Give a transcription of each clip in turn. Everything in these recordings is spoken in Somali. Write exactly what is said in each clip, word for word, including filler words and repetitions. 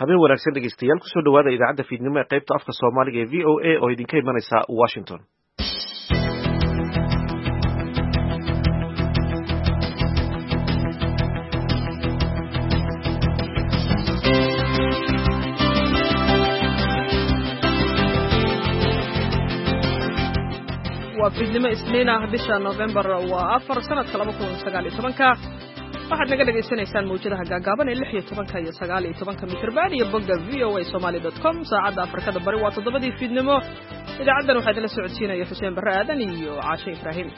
habeen wanaagsan dhegeystayaal kusoo dhawaada idaacadda fiidnimo ee qaybta afka Soomaaliga ee V O A oo idinka imanaysa Washington. waa fiidnimo isniin ah bisha November waa afar sanadka laba kun iyo sagaal iyo toban waxaad naga dhageysanaysaan mawjadaha gaagaaban ee lix iyo toban iyo sagaal iyo toban mitir iyo bogga v o a somali dot com saacadda Afrikada Bari waa toddobadii fiidnimo idaacadan waxaa idin la socodsiinaya Xuseen Barre Aadan iyo Caashe Ibraahim.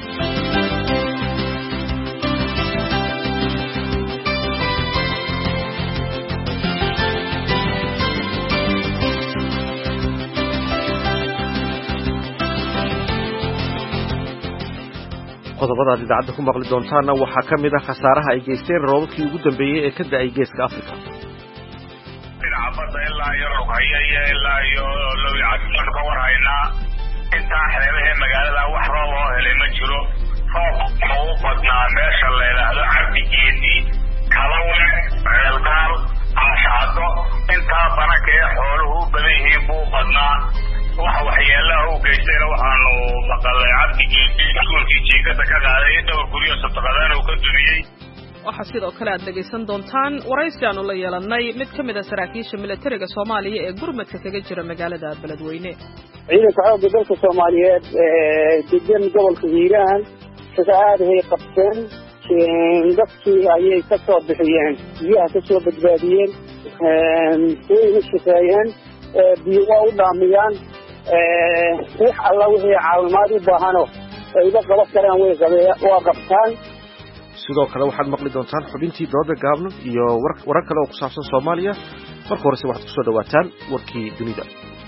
qodobada aad idaacadda ku maqli doontaana waxaa ka mid ah khasaaraha ay geysteen roobabkii ugu dambeeyey ee ka da'ay geeska Afrika. dhinaca badda ilaa iyo Ruqayya iyo ilaa iyo Lowicad ka warhaynaa intaa xeebaha magaalada wax roob oo helay ma jiro. roobka uu badnaa meesha la yiraahdo Cabdigeedi, Kalawle, Ceelgaal, Caashacado intaa banaka ee xooluhu badan yihiin buu badnaa. waxa waxyeelaa uu geystayna waxaanu maqalay Cabdigeedi iskuulkii jiikada ka qaaday dhowr guryo sadaqadaan uu ka dumiyey. waxaa sidoo kale aad dhegaysan doontaan waraysi aanu la yeelanay mid ka mid ah saraakiisha militariga Soomaaliya ee gurmadka kaga jira magaalada Beledweyne. ciidanka xoogga dalka Soomaaliyeed ee degan gobolka Hiiraan shaqaale ay qabteen dadkii ayay ka soo bixiyeen biyaha ka soo badbaadiyeen ee shaqeeyeen biyo waa u dhaamiyaan wax alla wixii caawimaad u baahano ayba qaban karaan way waa qabtaan. sidoo kale waxaad maqli doontaan xubintii dooda gaabno iyo warar kale oo ku saabsan Soomaaliya. marka horese waxaad ku soo dhawaataan warkii dunida.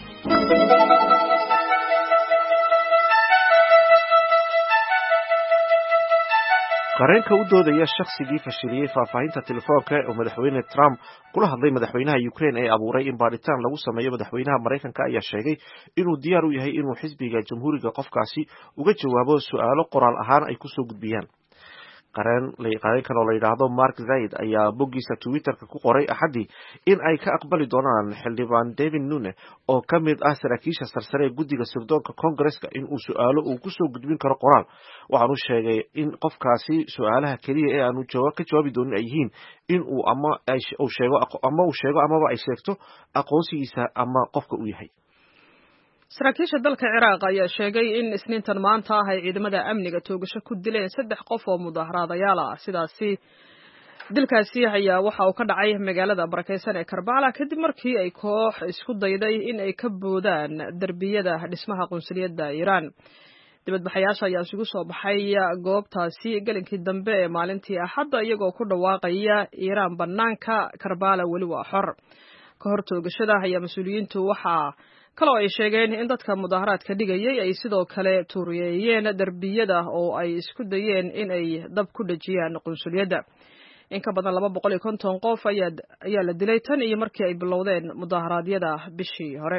qareenka u doodaya shakhsigii fashiliyey faahfaahinta telefoonka oo madaxweyne Trump kula hadlay madaxweynaha Ukraine ee abuuray in baaritaan lagu sameeyo madaxweynaha Mareykanka ayaa sheegay inuu diyaar u yahay inuu xisbiga jamhuuriga qofkaasi uga jawaabo su'aalo qoraal ahaan ay ku soo gudbiyaan. qareen qareenkan oo la yiraahdo Mark Zaid ayaa boggiisa Twitterka ku qoray Axadii in ay ka aqbali doonaan xildhibaan David Nunes oo ka mid ah saraakiisha sarsare ee guddiga sirdoonka Congress-ka in uu su'aalo uu ku soo gudbin karo qoraal. waxaanu sheegay in qofkaasi su'aalaha kaliya ee aanu jawaab ka jawaabi doonin ay yihiin in uu ama ay sheego ama uu sheego amaba ay sheegto aqoonsigiisa ama qofka uu yahay. saraakiisha dalka Ciraaq ayaa sheegay in isniintan maanta ah ay ciidamada amniga toogasho ku dileen saddex qof oo mudaharaadayaal ah. sidaasi dilkaasi ayaa waxa uu ka dhacay magaalada barakeysan ee Karbala kadib markii ay koox isku dayday in ay ka boodaan darbiyada dhismaha qunsuliyadda Iran. dibadbaxayaasha ayaa isugu soo baxay goobtaasi galinkii dambe ee maalintii Axadda iyagoo ku dhawaaqaya Iran banaanka Karbala weli waa xor. ka hor toogashada ayaa mas'uuliyiintu waxa kaloo ay sheegeen in dadka mudaharaadka dhigayay ay sidoo kale tuuriyeen darbiyada oo ay isku dayeen in ay dab ku dhajiyaan qunsuliyadda. in ka badan laba boqol iyo konton qof ayaa ayaa la dilay tan iyo markii ay bilowdeen mudaharaadyada bishii hore.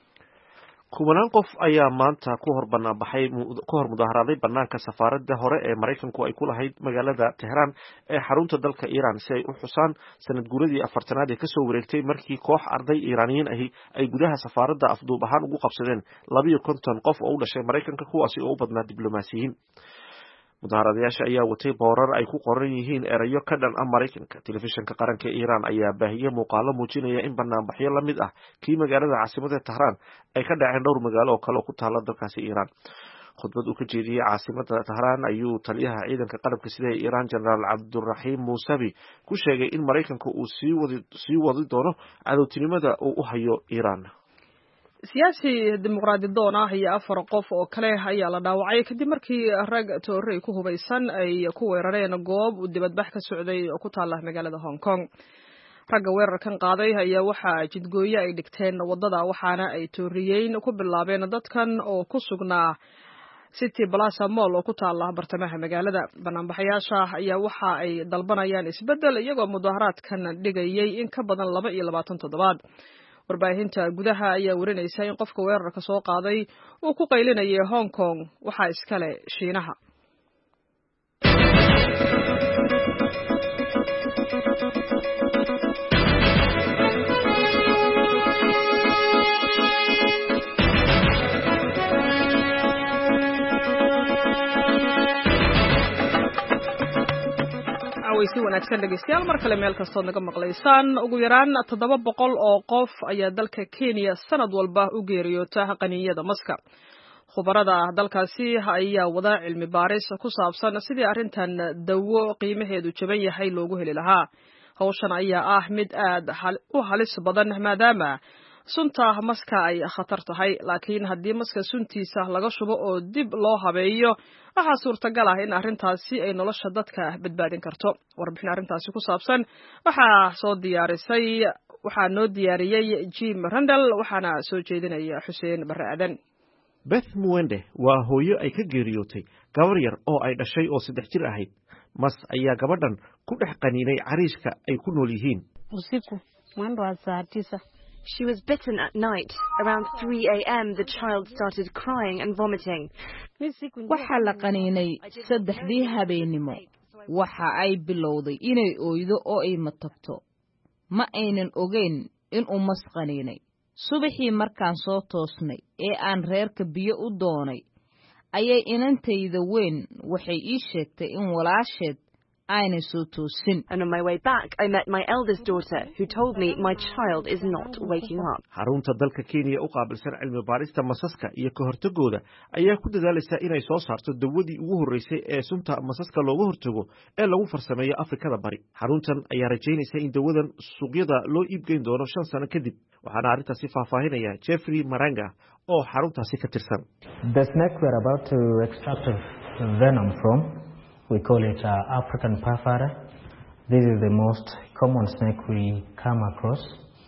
kumanaan qof ayaa maanta ku hor banaan baxay ku hor mudaharaaday banaanka safaaradda hore ee Mareykanku ay ku lahayd magaalada Tehran ee xarunta dalka Iran si ay u xusaan sanad guuradii afartanaad ee ka soo wareegtay markii koox arday Iiraaniyiin ahi ay gudaha safaaradda afduub ahaan ugu qabsadeen laba iyo konton qof oo u dhashay Mareykanka kuwaasi oo u badnaa diblomaasiyiin. mudaharaadayaasha ayaa watay boorar ay ku qoran yihiin erayo ka dhan ah Mareykanka. telefishinka qaranka ee Iran ayaa baahiyay muuqaalo muujinaya in banaanbaxyo la mid ah kii magaalada caasimadda Tehran ay ka dhaceen dhowr magaalo oo kale oo ku taala dalkaasi Iran. khudbad uu ka jeediyay caasimadda Tehran ayuu taliyaha ciidanka qalabka sida ee Iran General Abdurrahim Musavi ku sheegay in Mareykanku uu sii wadi sii wadi doono cadowtinimada uu u hayo Iran. siyaasi dimuqraadi doon ah iyo afar qof oo kale ayaa la dhaawacay kadib markii rag toorey ku hubaysan ay ku weerareen goob uu dibadbax ka socday oo ku taala magaalada Hong Kong. ragga weerarkan qaaday ayaa waxa jidgooyo ay dhigteen wadada waxaana ay tooriyeen ku bilaabeen dadkan oo ku sugnaa City Plaza Mall oo ku taala bartamaha magaalada. banaanbaxayaasha ayaa waxa ay dalbanayaan isbedel iyagoo mudaharaadkan dhigayay in ka badan laba iyo labaatan toddobaad. warbaahinta gudaha ayaa warinaysa in qofka weerarka soo qaaday uu ku qaylinayay Hong Kong waxa iskale Shiinaha. wanaagsan dhegeystayaal mar kale meel kastood naga maqlaysaan ugu yaraan toddoba boqol oo qof ayaa dalka Kenya sanad walba u geeriyoota qaniinyada maska khubarada dalkaasi ayaa wada cilmi baaris ku saabsan sidii arrintan dawo qiimaheedu jaban yahay loogu heli lahaa hawshan ayaa ah mid aad u halis badan maadaama sunta maska ay khatar tahay laakiin haddii maska suntiisa laga shubo oo dib loo habeeyo waxaa suurtagal ah in arrintaasi ay nolosha dadka badbaadin karto warbixin arrintaasi ku saabsan waxaa soo diyaarisay waxaa noo diyaariyey Jim Randall waxaana soo jeedinaya Xuseen Barre Aadan Beth Mwende waa hooyo ay ka geeriyootay gabar yar oo ay dhashay oo saddex jir ahayd mas ayaa gabadhan ku dhex qaniinay cariishka ay ku nool yihiin usiku mwendo wa saa tisa. She was bitten at night. Around three a m the child started crying and vomiting. Waxa la qaniinay saddexdii habeenimo. Waxa ay bilowday inay ooydo oo ay matagto. Ma aynan ogeyn in uu mas qaniinay. Subaxii markaan soo toosnay ee aan reerka biyo u doonay ayay inantayda weyn waxay ii sheegtay in walaasheed ayna soo toosin. And on my way back I met my eldest daughter who told me my child is not waking up. Xarunta dalka Kenya u qaabilsan cilmi baarista masaska iyo ka hortagooda ayaa ku dadaalaysa inay soo saarto dawadii ugu horeysay ee sunta masaska looga hortago ee lagu farsameeyo Afrikada Bari. Xaruntan ayaa rajaynaysa in dawadan suuqyada loo iibgeyn doono shan sano kadib. Waxaana arrintaasi faahfaahinaya Jeffrey Maranga oo xaruntaasi ka tirsan. The snake we are about to extract venom from, we call it uh, African purfura. This is the most common snake we come across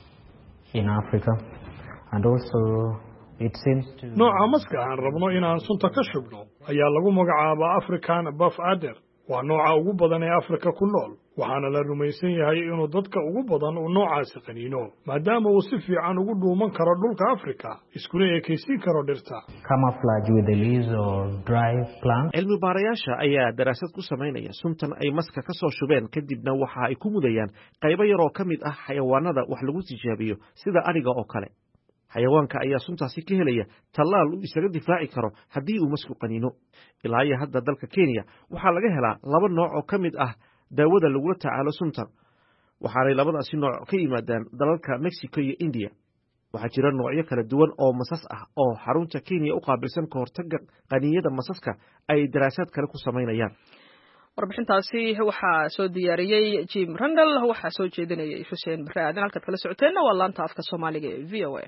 in Africa, and also it seems to. nooca maska aan rabno inaan sunta ka shubno ayaa lagu magacaabaa African purfura. waa nooca ugu badan ee Afrika ku nool waxaana la rumaysan yahay inuu dadka ugu badan uu noocaasi qaniino maadaama uu si fiican ugu dhuuman karo dhulka Afrika iskuna ekaysiin karo dhirta Camouflage with the leaves or dry plants. Cilmi baarayaasha ayaa daraasad ku sameynaya suntan ay maska ka soo shubeen kadibna waxa ay ku mudayaan qaybo yar oo ka mid ah xayawaanada wax lagu tijaabiyo sida ariga oo kale xayawaanka ayaa suntaasi ka helaya tallaal uu isaga difaaci karo haddii uu masku qaniino ilaa iyo hadda dalka Kenya waxaa laga helaa laba nooc oo ka mid ah daawada lagula tacaalo suntan waxaanay labadaasi nooc ka yimaadaan dalalka Mexico iyo India waxaa jira noocyo kala duwan oo masas ah oo xarunta Kenya u qaabilsan ka hortagga qaniinyada masaska ay daraasad kale ku sameynayaan warbixintaasi waxaa soo diyaariyey Jim Randall waxaa soo jeedinayay Xuseen Barre Aadan halka kala socoteena waa laanta afka Soomaaliga ee V O A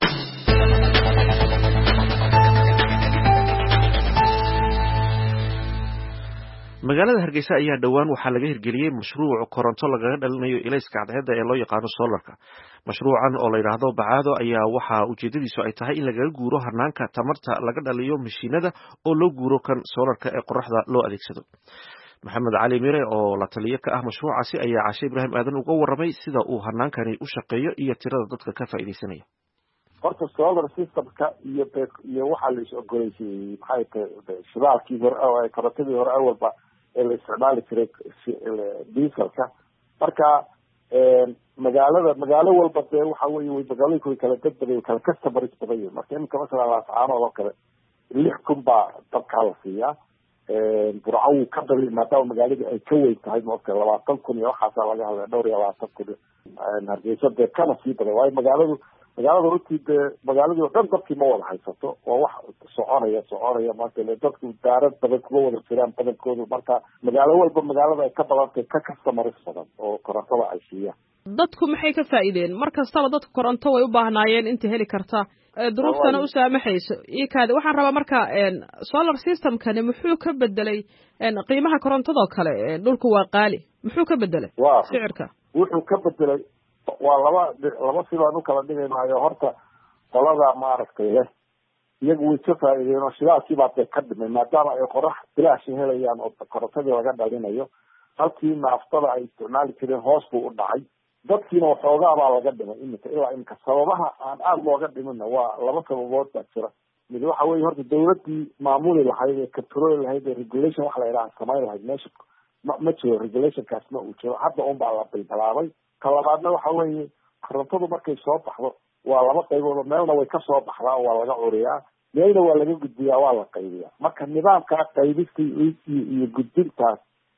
magaalada Hargeysa ayaa dhawaan waxaa laga hirgeliyay mashruuc koronto lagaga dhalinayo ilayska cadceedda ee loo yaqaan solarka mashruucan oo la yiraahdo bacaado ayaa waxa ujeedadiisu ay tahay in laga guuro hanaanka tamarta laga dhaliyo mashiinada oo loo guuro kan solarka ee qoraxda loo adeegsado maxamed cali mire oo la taliye ka ah mashruucaasi ayaa Caashe Ibraahim Aadan uga warramay sida uu hanaankani u shaqeeyo iyo tirada dadka ka faa'iideysanaya horta solar systemka iyo iyo waxa la isoo goleysay maxay tahay shidaalkii hore oo ay korontadii hore awalba ee la isticmaali jiray dieselka marka magaalada magaalo walba dee waxa weeye way magaalooyinku way kala dadbaday kala customers badan marka imika masala laascaanood oo kale lix kun baa dabkaa la siiyaa burco wuu ka dali maadaama magaalada ay ka weyn tahay moogta labaatan kun iyo waxaasaa laga hadlaya dhowr iyo labaatan kun hargeysa dee kana sii badan waayo magaaladu magaalada runtii dee magaaladii oo dhan dadkii ma wada haysato waa wax soconaya soconaya marka dadku daarad badan kuma wada jiraan badankoodu marka magaalo walba magaalada ay ka badantay ka customers badan oo korontada ay siiyaan dadku maxay ka faa'iideen mar kastaba dadku koronto way u baahnaayeen inta heli karta duruuftana u saamaxayso iikaada waxaan rabaa marka solar systemkani muxuu ka bedelay qiimaha korontada oo kale dhulku waa qaali muxuu ka bedelay sicirka wuxuu ka bedelay waa laba laba sidaan u kala dhigaynayo horta qolada maaragtay leh iyagu way ka faa'iideen oo shidaalkii baa dee ka dhimay maadaama ay qorax bilaash helayaan oo korontadii laga dhalinayo halkii naaftada ay isticmaali jireen hoos buu u dhacay dadkiina waxoogaa baa laga dhimay iminka ilaa iminka sababaha aan aada looga dhiminna waa laba sababood baa jira mid waxa weeye horta dawladdii maamuli lahayd ee control lahayd ee regulation wax la yidhaha samayn lahayd meesha ma ma jiro regulationkaas ma uu jiro hadda un baa la bilbilaabay ka labaadna waxa weeye korontadu markay soo baxdo waa laba qaybood meelna way ka soo baxdaa waa laga curiyaa meelna waa laga gudbiyaa waa la qaybiyaa marka nidaamkaa qaybista iyo gudbintaas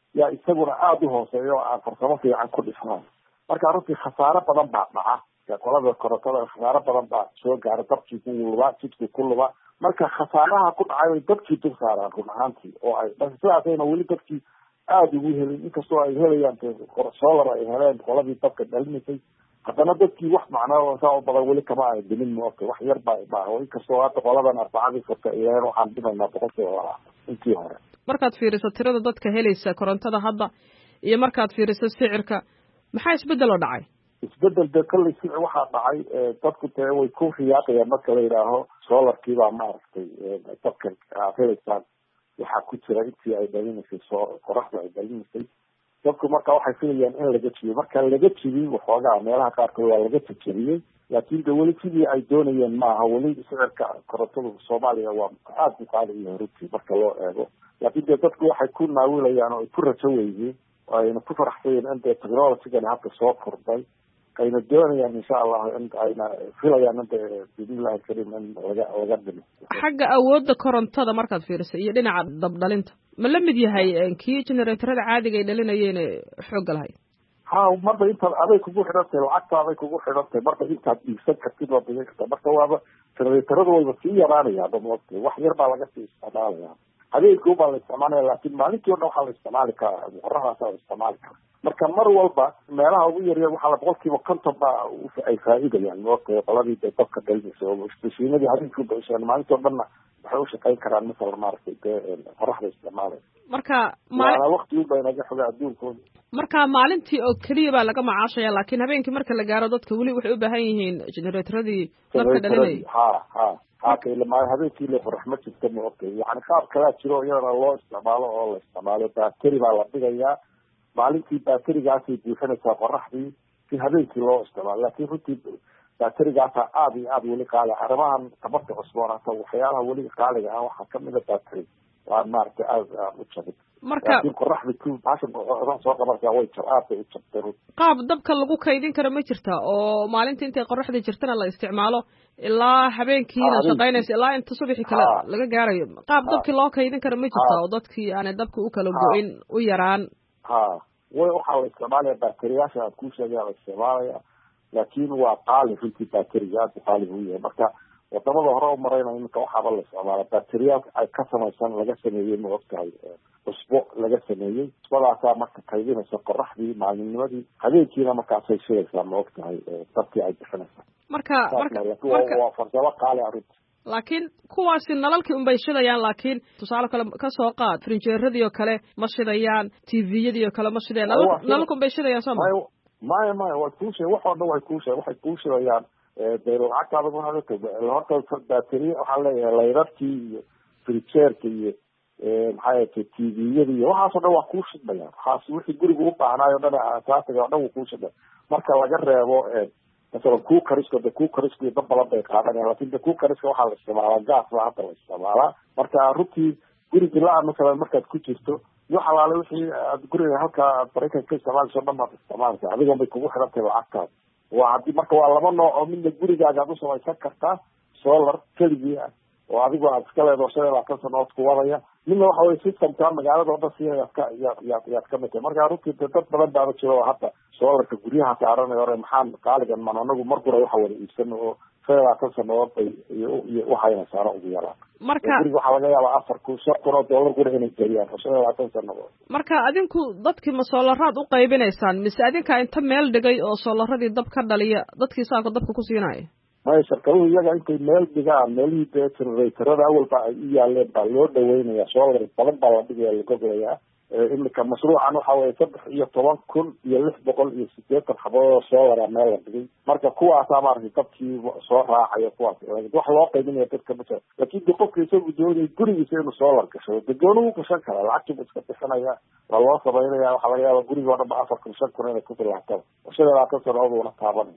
yaa isaguna aada u hooseeya oo aan farsamo fiican ku dhisnayn marka runtii khasaaro badan baa dhaca qolada korontada khasaaro badan baa soo gaara dabkii ku luba jidku ku luba marka khasaaraha ku dhacay way dadkii dul saaraan run ahaantii oo ay sidaasayna weli dadkii aada ugu helin inkastoo ay helayaan solar ay heleen qoladii dabka dhalinaysay haddana dadkii wax macnaa saa u badan weli kama ay dhimin moogta wax yar baa baa inkastoo hadda qoladan arbacadii furta ileen waxaan dhimaynaa boqolkiiba labaatan intii hore markaad fiiriso tirada dadka helaysa korontada hadda iyo markaad fiiriso sicirka maxaa isbedel oo dhacay isbedel de kallay sici waxaa dhacay dadku dee way ku riyaaqayaan marka la yidhaaho solarkii baa maaragtay dadka aad helaysaan waxaa ku jira intii ay dhalinaysay soo qoraxda ay dhalinaysay dadku marka waxay filayaan in laga jibiyo marka laga jibiyey waxoogaa meelaha qaarkood waa laga jajabiyey laakin de weli sidii ay doonayeen maaha weli sicirka korontada soomaaliya waa aada u qaali iyo runtii marka loo eego laakin dee dadku waxay ku naawilayaan oo ay ku rajo weydiin oo ayna ku faraxsayeen in dee technologygani hadda soo kordhay ayna doonayaan insha allah in ayna filayaan inta biidnillahi alkarim in laga laga dhimo xagga awoodda korontada markaad fiiriso iyo dhinaca dabdhalinta ma la mid yahay kii generatorada caadiga ay dhalinayeen xoogga lahayd ha marba intaad aday kugu xidhantay lacagta aday kugu xidhantay marba intaad iibsan kartid waa bixin karta marka waaba generatorada wayba sii yaraanaya damoodka wax yar baa laga sii isticmaalaya habeenkii ubaa la isticmaalaya laakin maalintii o dhan waxaa la isticmaali karaa qorraxdaasa la isticmaali kara marka mar walba meelaha ugu yaryar waxaa la boqolkiiba konton baa ay faa'iidayaan moogta qoladii de dabka dhalinaysa oo istashiinadii habeenkii ubaisheen maalintii o dhanna waxay ushaqayn karaan masalan maaragtay dee qorraxda isticmaalaya marka maana wakti unba inaga xoga adduunkooda marka maalintii oo keliya baa laga macaashaya laakin habeenkii marka la gaaro dadka weli waxay u baahan yihiin generatoradii dabka dhalinayay ha ha hakama habeenkii le qorax ma jirta maogtay yani qaab kalaa jiro iyadana loo isticmaalo oo la isticmaalo bateri baa la dhigayaa maalintii baterigaasay buuxinaysaa qoraxdii si habeenkii loo isticmaalo laakin runtii baterigaasa aada iyo aada weli qaali arrimahan tabarta cusboon hata waxyaalaha weli qaaliga ah waxaa kamida bateri waa maaragtay aada aada u jabin marka laakin qoraxda ku baashan soo qabanaysaa way jab aad bay u jabtay runti qaab dabka lagu kaydin karo ma jirta oo maalinta intay qoraxda jirtana la isticmaalo ilaa habeenkiina shaqaynaysa ilaa inta subaxii kale laga gaarayo qaab dabkii loo kaydin karo ma jirta oo dadkii aanay dabka u kala go-in u yaraan ha way waxaa la isticmaalaya bateriyaasha aad ku sheegaya la isticmaalaya laakin waa qaali runtii bateriga aada u qaali buu yahay marka wadamada hore u marayna iminka waxaaba la isticmaala bateriyaal ay ka samaysan laga sameeyey ma ogtahay cusbo laga sameeyey cusbadaasaa marka kaydinaysa qoraxdii maalinnimadii habeenkiina markaasay shidaysaa ma ogtahay dabkii ay bixinaysaa marka marka waa farsamo qaali arrinta laakiin kuwaasi nalalkii unbay shidayaan laakiin tusaale kale kasoo qaad frinjeeradii oo kale ma shidayaan tviyadii oo kale ma shidayaan nalalka unbay shidayaan soo ma maya maya way kuushe wax oo dhan way kuushe waxay kuu shidayaan de lacagtaada horta bateri waxaa leeyahay layrarkii iyo frijeerka iyo maxaa ta tviyada iyo waxaasoo dhan waa kuu shidmayaan waxaas wixii guriga u baahnaayo o dhan asaasiga o dhan wuu kuu shidmay marka laga reebo masalan kuu karisko de kuu karisko dad badan bay qaadanayaan lakin de kuu kariska waxaa la isticmaalaa gaas baa hadda la isticmaalaa marka runtii gurigi la-a masalan markaad ku jirto iyo xalaale wixii aad guriga halka aad maraykanka ka isticmaalayso o dhan baad isticmaalaysa adigoon bay kugu xidhantay lacagtaada waa hadii marka waa laba nooc oo midna gurigaaga ad u samaysan kartaa solar keligii ah oo adigo aad iska leedo shan iyo labaatan sanood ku wadaya midna waxa weye systemka magaalada oo dhan siinaya ka yaad yaad yaad kamid tahay marka runtii de dad badan baaba jiro oo hadda solarka guryaha saaranay hore maxaan qaaligan man anagu mar gura waxa wada iibsano oo shan iyo labaatan sanood bay iyo waxayna saaro ugu yaraan marka guriga waxaa laga yaabaa afar kun shan kun oo dollar guri inay geliyaan oo shan iyo labaatan sanood marka adinku dadkii ma soolaraad u qaybinaysaan mise adinkaa inta meel dhigay oo soolaradii dab ka dhaliya dadkii saaka dabka ku siinaya maya shirkaduhu iyaga intay meel dhigaan meelihii dee generatorada awalba ay u yaaleen baa loo dhaweynaya solar badan baa la dhigaya lagoglayaa imika mashruucan waxa weye saddex iyo toban kun iyo lix boqol iyo sideetan xabadood solara meel la dhigay marka kuwaasaa maaragtay dadkii soo raacaya kuwaas wax loo qaybinaya dadka ma jira laakin de qofka isagu doonaya gurigiisa inuu solar gashado de gooni u gashan kara lacagtiibu iska bixinaya waa loo samaynaya waxaa laga yaaba guriga o dhan ba afar kun shan kun inay ku bilaabtaan oo shan iyo labaatan sanood uuna taabanay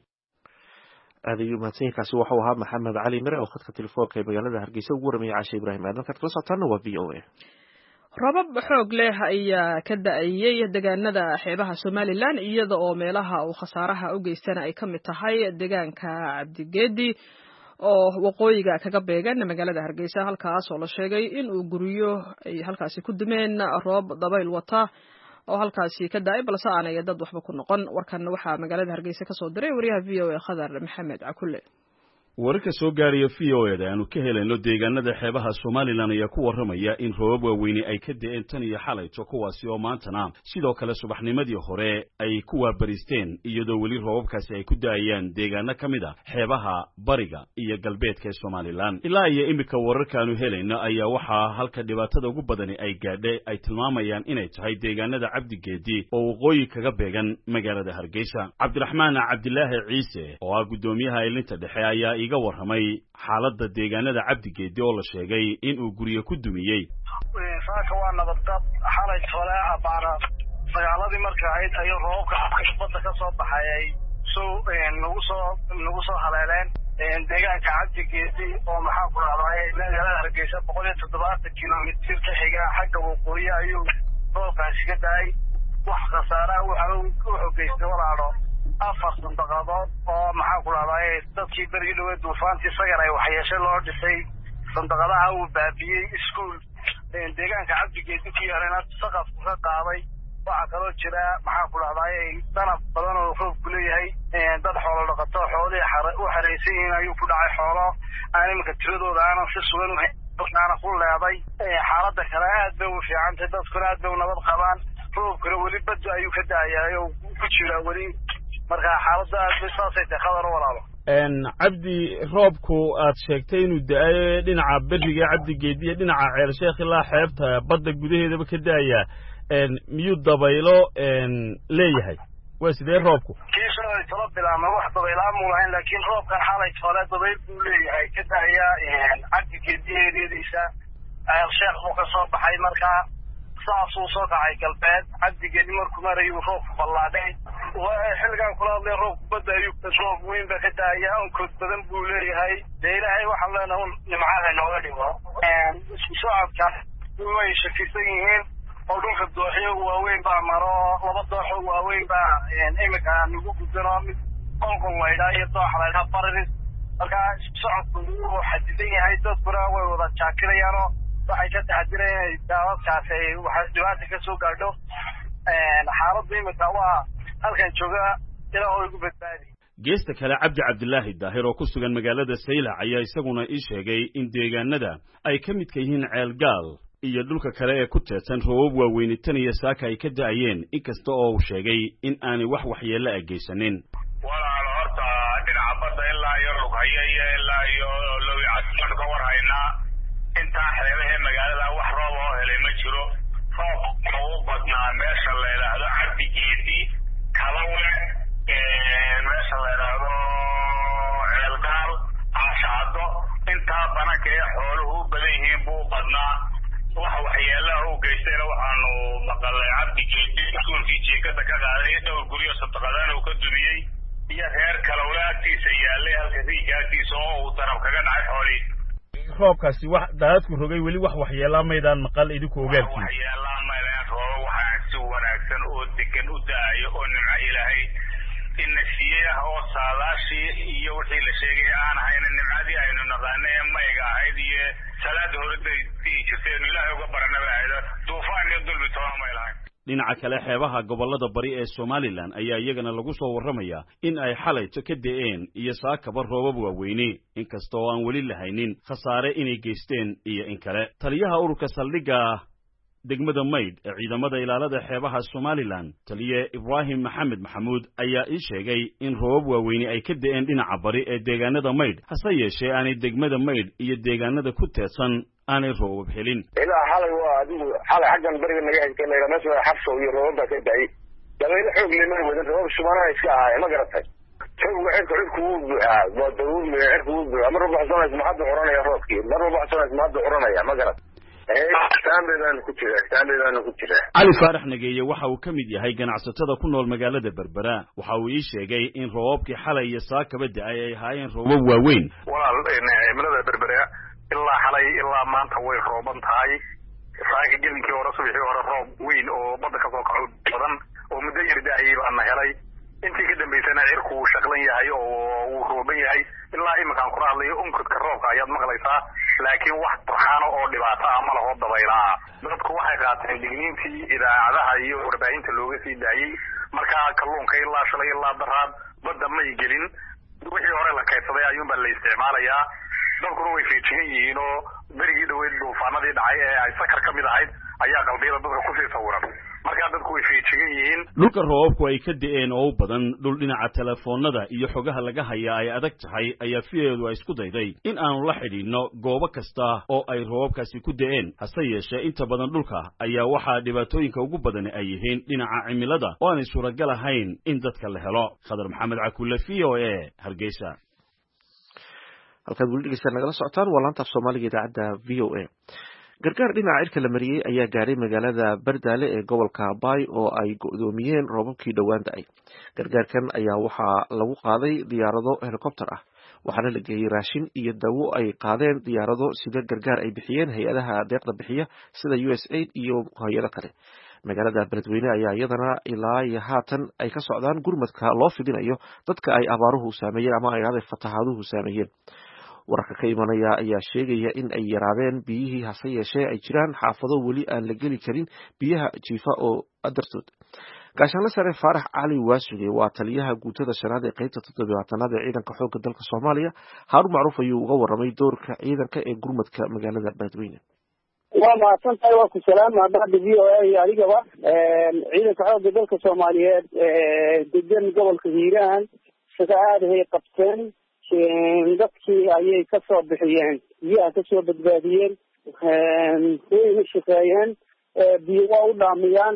aad ayuu mahadsan yahay kaasi waxau ahaa maxamed cali mire oo khadka telefoonka ee magaalada hargeysa ugu waramaya cashe ibrahim aadan kaad kala socotaana waa v o a rabab xoog leh ayaa ka da-ayey deegaanada xeebaha somalilan iyada oo meelaha uu khasaaraha u geystana ay ka mid tahay deegaanka cabdigeedi oo waqooyiga kaga beegan magaalada hargeysa halkaas oo la sheegay in uu guryo ay halkaasi ku dumeen roob dabayl wata oo halkaasi ka daa'ay balse aanay dad waxba ku noqon. Warkan waxaa magaalada Hargeysa ka soo diray wariyaha V O A Khadar Maxamed Cakulle. wararka soo gaaraya V O A da aanu ka helayno deegaanada xeebaha Soomaaliland ayaa ku waramaya in roobab waaweyn ay ka da'een tan iyo xalayto kuwaasi oo maantana sidoo kale subaxnimadii hore ay ku waabaristeen iyadoo weli roobabkaasi ay ku da'ayaan deegaano kamid ah xeebaha bariga iyo galbeedka ee Soomaaliland. ilaa iyo imika wararkaanu helayno ayaa waxaa halka dhibaatada ugu badani ay gaadhay ay tilmaamayaan inay tahay deegaanada Cabdigeedi oo waqooyi kaga beegan magaalada Hargeysa. Cabdiraxmaan Cabdilaahi Ciise oo ah gudoomiyaha ilinta dhexe ayaa iga warramay xaaladda deegaanada Cabdigeedi oo la sheegay in uu guriga ku dumiyay. saaka waa nabadqab xalay tole abaara sagaaladii markay ahayd ayuu roobka badda ka soo baxayay soo nagu soo nagu soo haleeleen deegaanka Cabdigeedi oo maxaa ku dhacday magaalada Hargeysa boqol iyo toddobaatan kiiloomitir ka xiga xagga waqooyi ayuu roobkaasi ka daay. wax khasaare waxa uu geystay walaalo afar sanduuqadood oo maxaa ku dhacday dadkii berigi dhaweed duufaantii sagar ay waxyeeshay loo dhisay sanduuqadaha uu baabiyey iskuul deegaanka Cabdigeedi ku yarana saqaf ka qaaday. waxa kaloo jira maxaa ku dhacday danab badan oo roob ku leeyahay dad xoolo dhaqato xoolihii u xareysan yihiin ayuu ku dhacay xoolo aan iminka tiradooda aanan si sugan u hayna ku leeday. xaaladda kale aad bay u fiican tahay dadkuna aad bay u nabad qabaan roobkuna weli badda ayuu ka da'ayay oo ku jira weli marka xaaladda aad bay saasay tahay Khadar walaalo. een Cabdi roobku aad sheegtay inuu da'ay dhinaca bariga Cabdigeedi iyo dhinaca Ceel Sheekh ilaa xeebta badda gudaheedaba ka da'aya een miyuu dabaylo een leeyahay waa sidee roobku kiisoo ay tolo bilaama wax dabaylo ma lahayn laakiin roobkan xalay tole dabayl buu leeyahay ka da'aya Cabdigeedi eedadiisa Ceel Sheekh oo ka soo baxay marka saas uu soo kacay galbeed Cabdigeedi markuu marayo roob ballaaday waa xilligan kula hadlay roob badda ayuu roob weyn ba ka da'aya oo kod badan buu leeyahay ilaahay waxaan leenahay nimcaha nooga dhigo een shacabka way shakisan yihiin oo dhulka dooxiyo waaweyn baa maro laba dooxo waaweyn baa imika nagu gudano mid qolqol wayda iyo doox layda baris marka shacabku uu xadidan yahay dadkuna way wada jaakilayaan waxay ka taxadirayaan daawadaas ay waxa dhibaato ka soo gaadho een xaaladda imika waa halkan jooga ilaa ugu badbaadi. geesta kale Cabdi Cabdilaahi Daahir oo ku sugan magaalada Saylac ayaa isaguna ii sheegay in deegaanada ay ka mid ka yihiin Ceel Gaal iyo dhulka kale ee ku teedsan roobab waaweyn tan iyo saaka ay ka da'ayeen inkasta oo uu sheegay in aanay wax waxyeello ah geysanin. walaal horta dhinaca badda ilaa iyo Rughaye iyo ilaa iyo Lowi Cadaan ka warhaynaa inta xeebaha magaalada wax roob oo helay ma jiro. roobka uu badnaa meesha la yiraahdo Cabdigeedi Kalawe ee meesha la yiraahdo Ceel Gaal Ashado inta bananka ee xooluhu badan yihiin buu badnaa. waxa waxyeelaha uu geystayna waxaanu maqalay Cabdigeedi iskuulkii jeekada ka qaaday dhowr guryo sadaqadan uu ka dumiyay iyo reer kale walaagtiisa yaalay halka riigaatiisa oo uu darab kaga dhacay xooli. roobkaasi wax daadku rogay weli wax waxyeelaa maydaan maqal idinku ogaalkiin waxyeelaa maydaan roob waxa si wanaagsan oo degan u da'ayo oo nimco Ilaahay in siyaha oo saadaashi iyo wixii la sheegay aan ahayn nimcadii aynu naqaanay mayga ahayd iyo salaad hore jirteen Ilaahay uga baranaba duufaan iyo dulmi toona ma ilahay. dhinaca kale xeebaha gobolada bari ee Soomaaliland ayaa iyagana lagu soo warramaya in ay xalayto ka da'een iyo saakaba roobab waaweyn inkasta oo aan weli lahaynin khasaare inay geysteen iyo in kale. taliyaha ururka saldhigga degmada Maydh ee ciidamada ilaalada xeebaha Soomaaliland taliye Ibrahim Maxamed Maxamuud ayaa ii sheegay in roobab waaweyn ay ka da'een dhinaca bari ee deegaanada Maydh hase yeeshee aanay degmada Maydh iyo deegaanada ku teedsan aanay roobab helin. ilaa xalay waa adigu xalay xaggan bariga naga xigtay meelo meesha xabso iyo roobab ka da'ay dabayl xoog leh ma wadan roobab shumanaha iska ahaay ma garatay xoog cirka cirku uu buuxaa waa daruur ma cirku uu buuxaa mar walba xasanays ma hadda oranaya roobkii mar walba xasanays ma hadda oranaya ma garat cali faarax nageeye waxa uu ka mid yahay ganacsatada ku nool magaalada Berbera waxa uu ii sheegay in roobabkii xalay iyo saakaba da'ay ay ahaayeen roobab waaweyn. walaal cimilada Berbera ilaa xalay ilaa maanta way rooban tahay saaka gelinkii hore subaxii hore roob weyn oo badda ka soo kaco badan oo muddo yar da'ay baan helay intii ka dambaysana cirku uu shaqlan yahay oo uu rooban yahay ilaa iminkaan kula hadlayo onkudka roobka ayaad maqlaysaa laakiin wax turxaano oo dhibaato ah ma laho dabaylaa dadku waxay qaateen digniintii idaacadaha iyo warbaahinta looga sii daayey markaa kalluunka ilaa shalay ilaa daraad badda may gelin wixii hore la kaydsaday ayuunbaa la isticmaalayaa dadkuna way feejigan yihiin oo berigii dhaweyd duufaanadii dhacay ee ay sakar ka mid ahayd ayaa qalbiyada dadka kusii sawiran markaa dadku way feejigan yihiin dhulka roobabku ay ka da'een oo u badan dhul dhinaca telefoonada iyo xogaha laga hayaa ay adag tahay ayaa fiyeedu ay isku dayday in aanu la xidhiidhno goobo kasta oo ay roobabkaasi ku da'een hase yeeshee inta badan dhulka ayaa waxaa dhibaatooyinka ugu badani ay yihiin dhinaca cimilada oo aanay suuragal ahayn in dadka la helo khadar maxamed cakulle v o a hargeysa halkaad weli dhegeystayaal nagala socotaan waa laanta af soomaaliga idaacadda v o a gargaar dhinaca cirka la mariyey ayaa gaadhay magaalada bardaale ee gobolka baay oo ay go'doomiyeen roobabkii dhowaan da'ay gargaarkan ayaa waxaa lagu qaaday diyaarado helikobter ah waxaana la geeyey raashin iyo dawo ay qaadeen diyaarado sida gargaar ay bixiyeen hay-adaha deeqda bixiya sida u s aid iyo hay-ado kale magaalada beledweyne ayaa iyadana ilaa iyo haatan ay ka socdaan gurmadka loo fidinayo dadka ay abaaruhu saameeyeen ama ay fatahaaduhu saameeyeen wararka ka imanaya ayaa sheegaya in ay yaraadeen biyihii hase yeeshee ay jiraan xaafado weli aan la geli karin biyaha jiifa oo dartood gaashaanle sare faarax cali waasuge waa taliyaha guutada shanaad ee qeybta toddobaatanaad ee ciidanka xoogga dalka soomaaliya haarun macruuf ayuu uga warramay doorka ciidanka ee gurmadka magaalada beledweyne waa mahadsan tahay waa ku salaama bahda v o a iyo adigaba ciidanka xoogga dalka soomaaliyeed degan gobolka hiiraan sida aada hay qabteen dadkii ayay kasoo bixiyeen biyaha kasoo badbaadiyeen wayna shaqeeyeen biyo waa u dhaamiyaan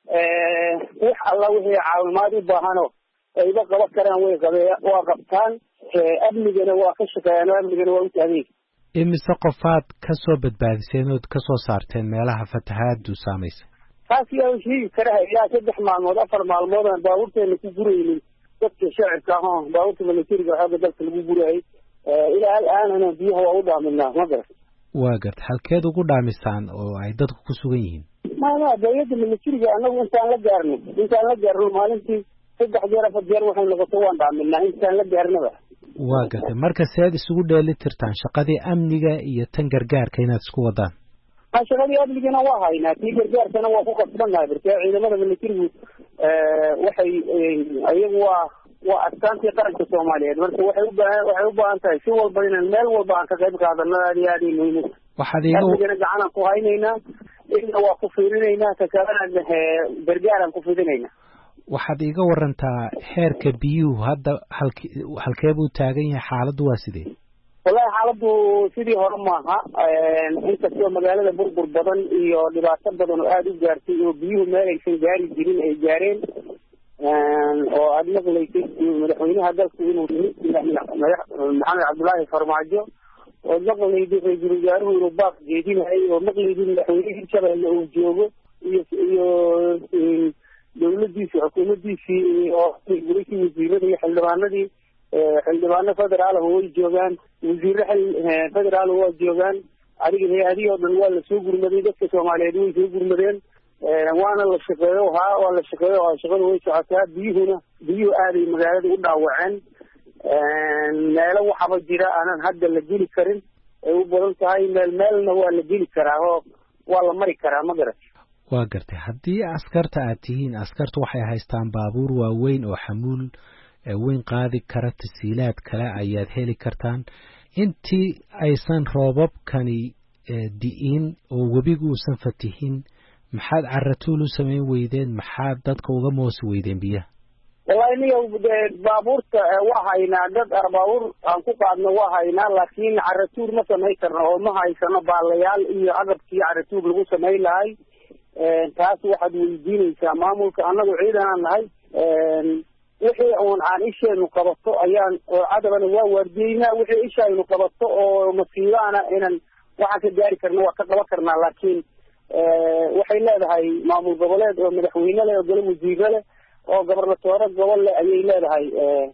wax alla wixii caawimaad u baahano ayba qaban karaan way qabe waa qabtaan amnigana waa ka shaqeeyaan oo amnigana waa u taageey imise qofaad kasoo badbaadiseen ood kasoo saarteen meelaha fatahaadu saamaysa taas yaa sheegi karaha ilaa saddex maalmood afar maalmood aan baabuurteena ku guraynin dadka shacabka ah baabuurta militariga xooga dalka lagu gurayay ilaa al-aanana biyaha waa u dhaaminaa ma garat waa garta halkeed ugu dhaamisaan oo ay dadku ku sugan yihiin maya dawladda militariga anagu intaan la gaarno intaan la gaarno maalintii saddex jeer afar jeer waxay noqoto waan dhaaminaa intaan la gaarnaba waa gartay marka seed isugu dheeli tirtaan shaqadii amniga iyo tan gargaarka inaad isku wadaan shaqadii amnigana waa haynaa tii gargaarkana waa ku qasbannahay marka ciidamada militarigu waxay iyagu waa waa astaantii qaranka soomaaliyeed marka waxay ubaahan waxay u baahan tahay si walba inaan meel walba aan ka qayb qaadano aad iyo aad ay muhiim waxaad iiga amnigana gacanaan ku haynaynaa ina waa ku fiirinaynaa ka kalena gargaaraan ku fidinaynaa waxaad iiga warantaa heerka biyuhu hadda halki halkee buu taagan yahay xaaladdu waa sidee wallahi xaaladdu sidii hore maaha inkastoo magaalada burbur badan iyo dhibaato badan oo aada u gaartay oo biyuhu meel aysan gaari jirin ay gaareen oo aada maqlaysay madaxweynaha dalku inuu maxamed cabdullaahi farmaajo oo maqlayday ra-iisul wasaaruhu inuu baaq jeedinayay oo maqlayday madaxweyne hirshabelle uu joogo iyo iyo dawladiisii xukuumadiisii oo gulaysi wasiirada iyo xildhibaanadii xildhibaano federaal ah way joogaan wasiire federaal waa joogaan adiga hay-adihii oo dhan waa lasoo gurmaday dadka soomaaliyeed way soo gurmadeen waana la shaqeeyo haa waa la shaqeeyo shaqada way socotaa biyuhuna biyuhu aaday magaalada u dhaawaceen meelo waxaba jira aanan hadda la geli karin ay u badan tahay meel meelna waa la geli karaa oo waa la mari karaa ma garat waa gartay haddii askarta aad tihiin askartu waxay haystaan baabuur waaweyn oo xamuul weyn qaadi kara tasiilaad kale ayaad heli kartaan intii aysan roobabkani di'in oo webigu uusan fatihin maxaad caratuul u samayn weydeen maxaad dadka uga moosi weydeen biyaha wallahi niga baabuurta waa haynaa dad baabuur aan ku qaadno waa haynaa laakiin caratuur ma samayn karno oo ma haysano baalayaal iyo agabkii caratuur lagu samayn lahay taas waxaad weydiinaysaa maamulka annagu ciidan aan nahay wixii uun aan isheenu qabato ayaan oo cadabana waa waardiyeynaa wixii ishaynu qabato oo masiibaana inaan waxaan ka gaari karno waa ka qaban karnaa laakiin waxay leedahay maamul goboleed oo madaxweyne leh oo gole wasiire leh oo gobornatoore gobol leh ayay leedahay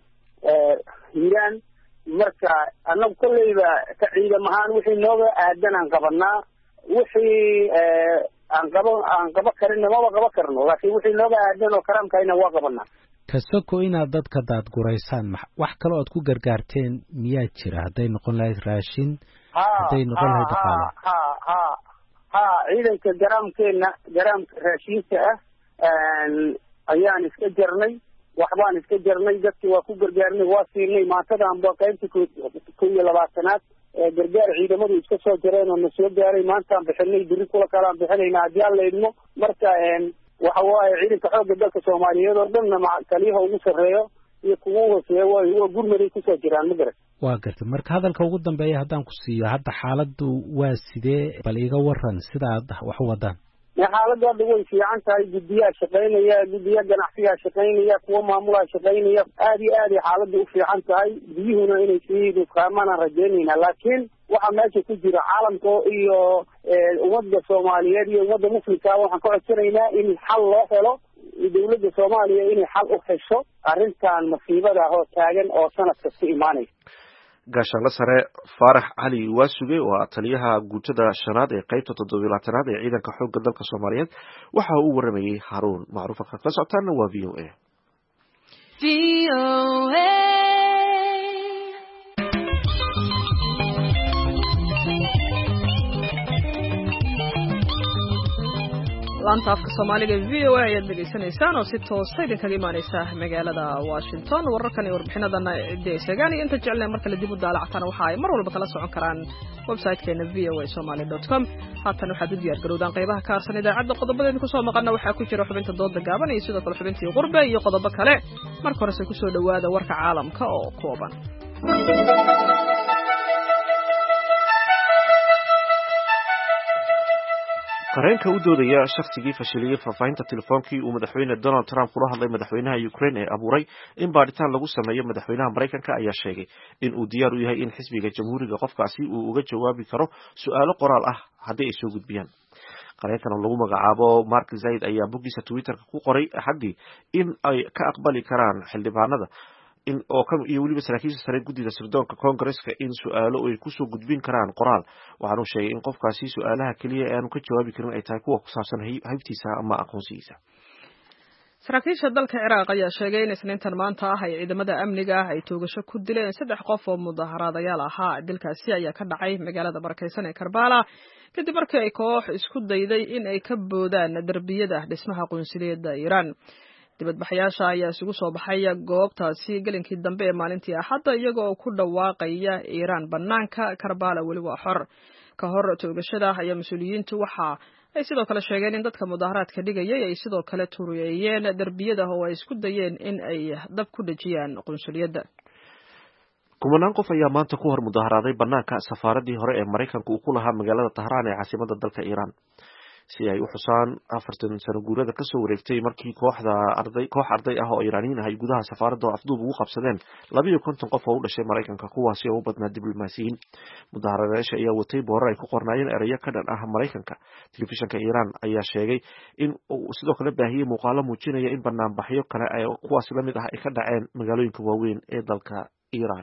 hiiraan marka annagu kolleyba ka ciidam ahaan wixii nooga aadan aan qabanaa wixii aan qaba aan qaba karinna maba qaba karno laakiin wixii nooga aadan oo karaamkayna waa qabanaa kasoko inaad dadka daadguraysaan wax kale oo aad ku gargaarteen miyaa jira hadday noqon lahayd raashin hadday noqon lahayd dhaqaale ha ha ha ciidanka garaamkeena garaamka raashinka ah ayaan iska jarnay waxbaan iska jarnay dadkii waa ku gargaarnay waa siinay maantadan ba qaybta kow iyo labaatanaad gargaar ciidamadu iska soo jareen oo na soo gaaray maantaan bixinay biri kula kalaan bixinayna haddii aan la idmo marka waxa waaye ciidanka xoogga dalka soomaaliyeed oo dhanna kaliyaha ugu sarreeyo iyo kuwa hooseeya waa gurmaday kusoo jiraan ma garan waa gartay marka hadalka ugu dambeeya haddaan ku siiyo hadda xaaladdu waa sidee bal iga waran sida aad wax u wadaan xaaladda hadda way fiican tahay guddiyaa shaqaynaya guddiya ganacsigaa shaqaynaya kuwa maamulaa shaqaynaya aad iyo aad ay xaaladda u fiican tahay biyuhuna inay sii dhufkaamanaan rajaynayna laakiin waxaa meesha ku jira caalamka iyo ummadda soomaaliyeed iyo ummadda muslimkaa waxaan ka codsanaynaa in xal loo helo dawladda soomaaliya inay xal u hesho arrintan masiibada ah oo taagan oo sanad kasta imaanaysa gaashaanle sare faarax cali waasuge waa taliyaha guutada shanaad ee qaybta toddobiyo labaatanaad ee ciidanka xoogga dalka soomaaliyeed waxa uu u waramayey haruun macruuf halkaad kala socotaana waa v o a laanta afka soomaaliga v o a ayaad dhegaysanaysaan oo si toosa idinkaga imaaneysa magaalada washington wararkan iyo warbixinadana ciddii ay sheegaan iyo inta jecleen markale dib u daalactana waxa ay mar walba kala socon karaan website-keena v o a somali dot com haatan waxaad u diyaar garowdaan qaybaha ka harsan idaacadda qodobadeedin kusoo maqana waxaa ku jira xubinta dooda gaaban iyo sidoo kale xubintii qurbe iyo qodobo kale marka horese kusoo dhowaada warka caalamka oo kooban qareenka u doodaya shaqsigii fashiliyey faafahinta telefoonkii uu madaxweyne Donald Trump kula hadlay madaxweynaha Ukraine ee abuuray in baaritaan lagu sameeyo madaxweynaha Mareykanka ayaa sheegay in uu diyaar u yahay in xisbiga jamhuuriga qofkaasi uu uga jawaabi karo su'aalo qoraal ah haddii ay soo gudbiyaan qareenkan oo lagu magacaabo Mark Zaid ayaa boggiisa Twitter-ka ku qoray axadii in ay ka aqbali karaan xildhibaanada in oo kan iyo waliba saraakiisha sare guddida sirdoonka Congress-ka in su'aalo ay ku soo gudbin karaan qoraal waxaanu sheegay in qofkaasi su'aalaha kaliya ee aanu ka jawaabi karin ay tahay kuwa ku saabsan haybtiisa ama aqoonsigiisa saraakiisha dalka Ciraaq ayaa sheegay in isniintan maanta ah ay ciidamada amniga ah ay toogasho ku dileen saddex qof oo mudaharaadayaal ahaa dilkaasi ayaa ka dhacay magaalada barakeysan ee Karbala kadib markii ay koox isku dayday in ay ka boodaan darbiyada dhismaha qunsuliyadda Iran dibadbaxayaasha ayaa isugu soo baxay goobtaasi galinkii dambe ee maalintii Axadda iyagoo ku dhawaaqaya Iran banaanka Karbala wali waa xor ka hor toogashada ayaa mas'uuliyiintu waxa ay sidoo kale sheegeen in dadka mudaharaadka dhigayay ay sidoo kale tuuriyeen darbiyada oo ay isku dayeen in ay dab ku dhajiyaan qunsuliyadda kumanaan qof ayaa maanta ku hor mudaharaaday banaanka safaaradii hore ee Mareykanka uu ku lahaa magaalada Tehran ee caasimadda dalka Iran si ay u xusaan afartan sano guurada ka soo wareegtay markii kooxda arday koox arday ah oo Iiraaniyiin ah ay gudaha safaaradda afduub ugu qabsadeen laba iyo konton qof oo u dhashay Mareykanka kuwaasi oo u badnaa diblomaasiyiin mudaharaadayaasha ayaa watay boorar ay ku qornaayeen erayo ka dhan ah Mareykanka telefishinka Iran ayaa sheegay in uu sidoo kale baahiyay muuqaalo muujinaya in banaanbaxyo kale ay kuwaas la mid ah ay ka dhaceen magaalooyinka waaweyn ee dalka Iran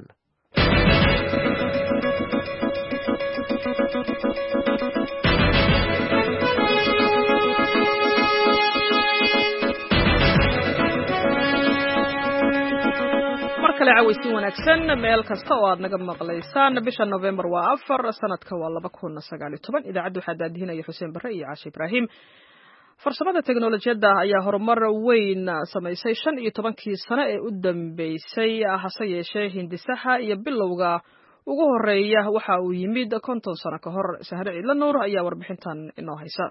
kale cawaysin wanaagsan meel kasta oo aad naga maqlaysaan bisha November waa afar sanadka waa laba kun sagaal iyo toban idaacaddu waxaa daadihinaya Xuseen Barre iyo Caashi Ibraahim farsamada teknolojiyadda ayaa horumar weyn samaysay shan iyo tobankii sano ee u dambeysay hase yeeshee hindisaha iyo bilowga ugu horeeya waxa uu yimid konton sano ka hor Sahre Ciidla Nuur ayaa warbixintan inoo haysa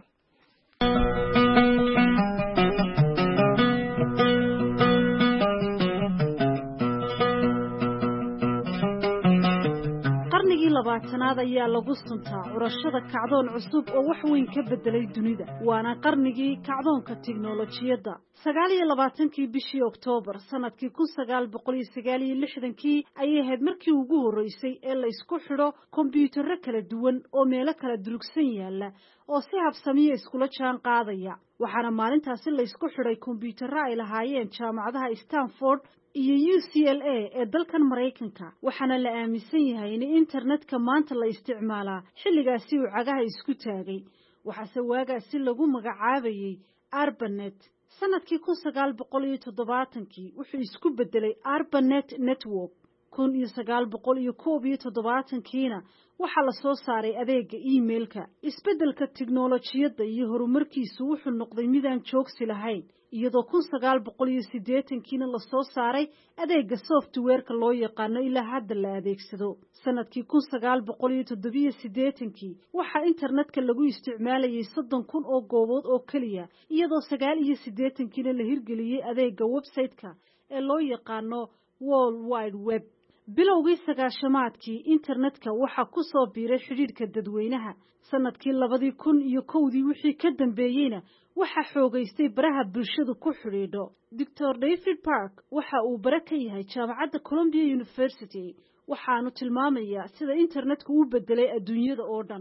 labaatanaad ayaa lagu suntaa curashada kacdoon cusub oo wax weyn ka bedelay dunida waana qarnigii kacdoonka tiknoolajiyadda sagaal iyo labaatankii bishii Oktoobar sanadkii kun sagaal boqol iyo sagaal iyo lixdankii ayay ahayd markii ugu horeysay ee la isku xidho kombiyuutarro kala duwan oo meelo kala durugsan yaala oo si habsamiya iskula jaan qaadaya waxaana maalintaasi la isku xidhay kombiyuutarro ay lahaayeen jaamacadaha Stanford iyo U C L A ee dalkan Mareykanka waxaana la aaminsan yahay in internetka maanta la isticmaalaa xilligaasi uu cagaha isku taagay waxaase waagaasi lagu magacaabayay ARPANET sanadkii kun sagaal boqol iyo toddobaatankii wuxuu isku bedelay ARPANET network. kun iyo sagaal boqol iyo koob iyo toddobaatankiina waxaa la soo saaray adeega emailka. isbeddelka tiknoolajiyadda iyo horumarkiisu wuxuu noqday midaan joogsi lahayn, iyadoo kun sagaal boqol iyo siddeetankiina la soo saaray adeega softwareka loo yaqaano ilaa hadda la adeegsado. sanadkii kun sagaal boqol iyo toddobiyo siddeetankii waxaa internetka lagu isticmaalayay soddon kun oo goobood oo keliya, iyadoo sagaal iyo siddeetankiina la hirgeliyey adeega website-ka ee loo yaqaano World Wide Web. bilowgii sagaashamaadkii internetka waxaa ku soo biiray xidhiidhka dadweynaha. sanadkii labadii kun iyo kowdii wixii ka dambeeyeyna waxaa xoogaystay baraha bulshadu ku xidhiidho. doctor David Park waxa uu bare ka yahay jaamacadda Columbia University, waxaanu tilmaamayaa sida internetku u bedelay adduunyada oo dhan.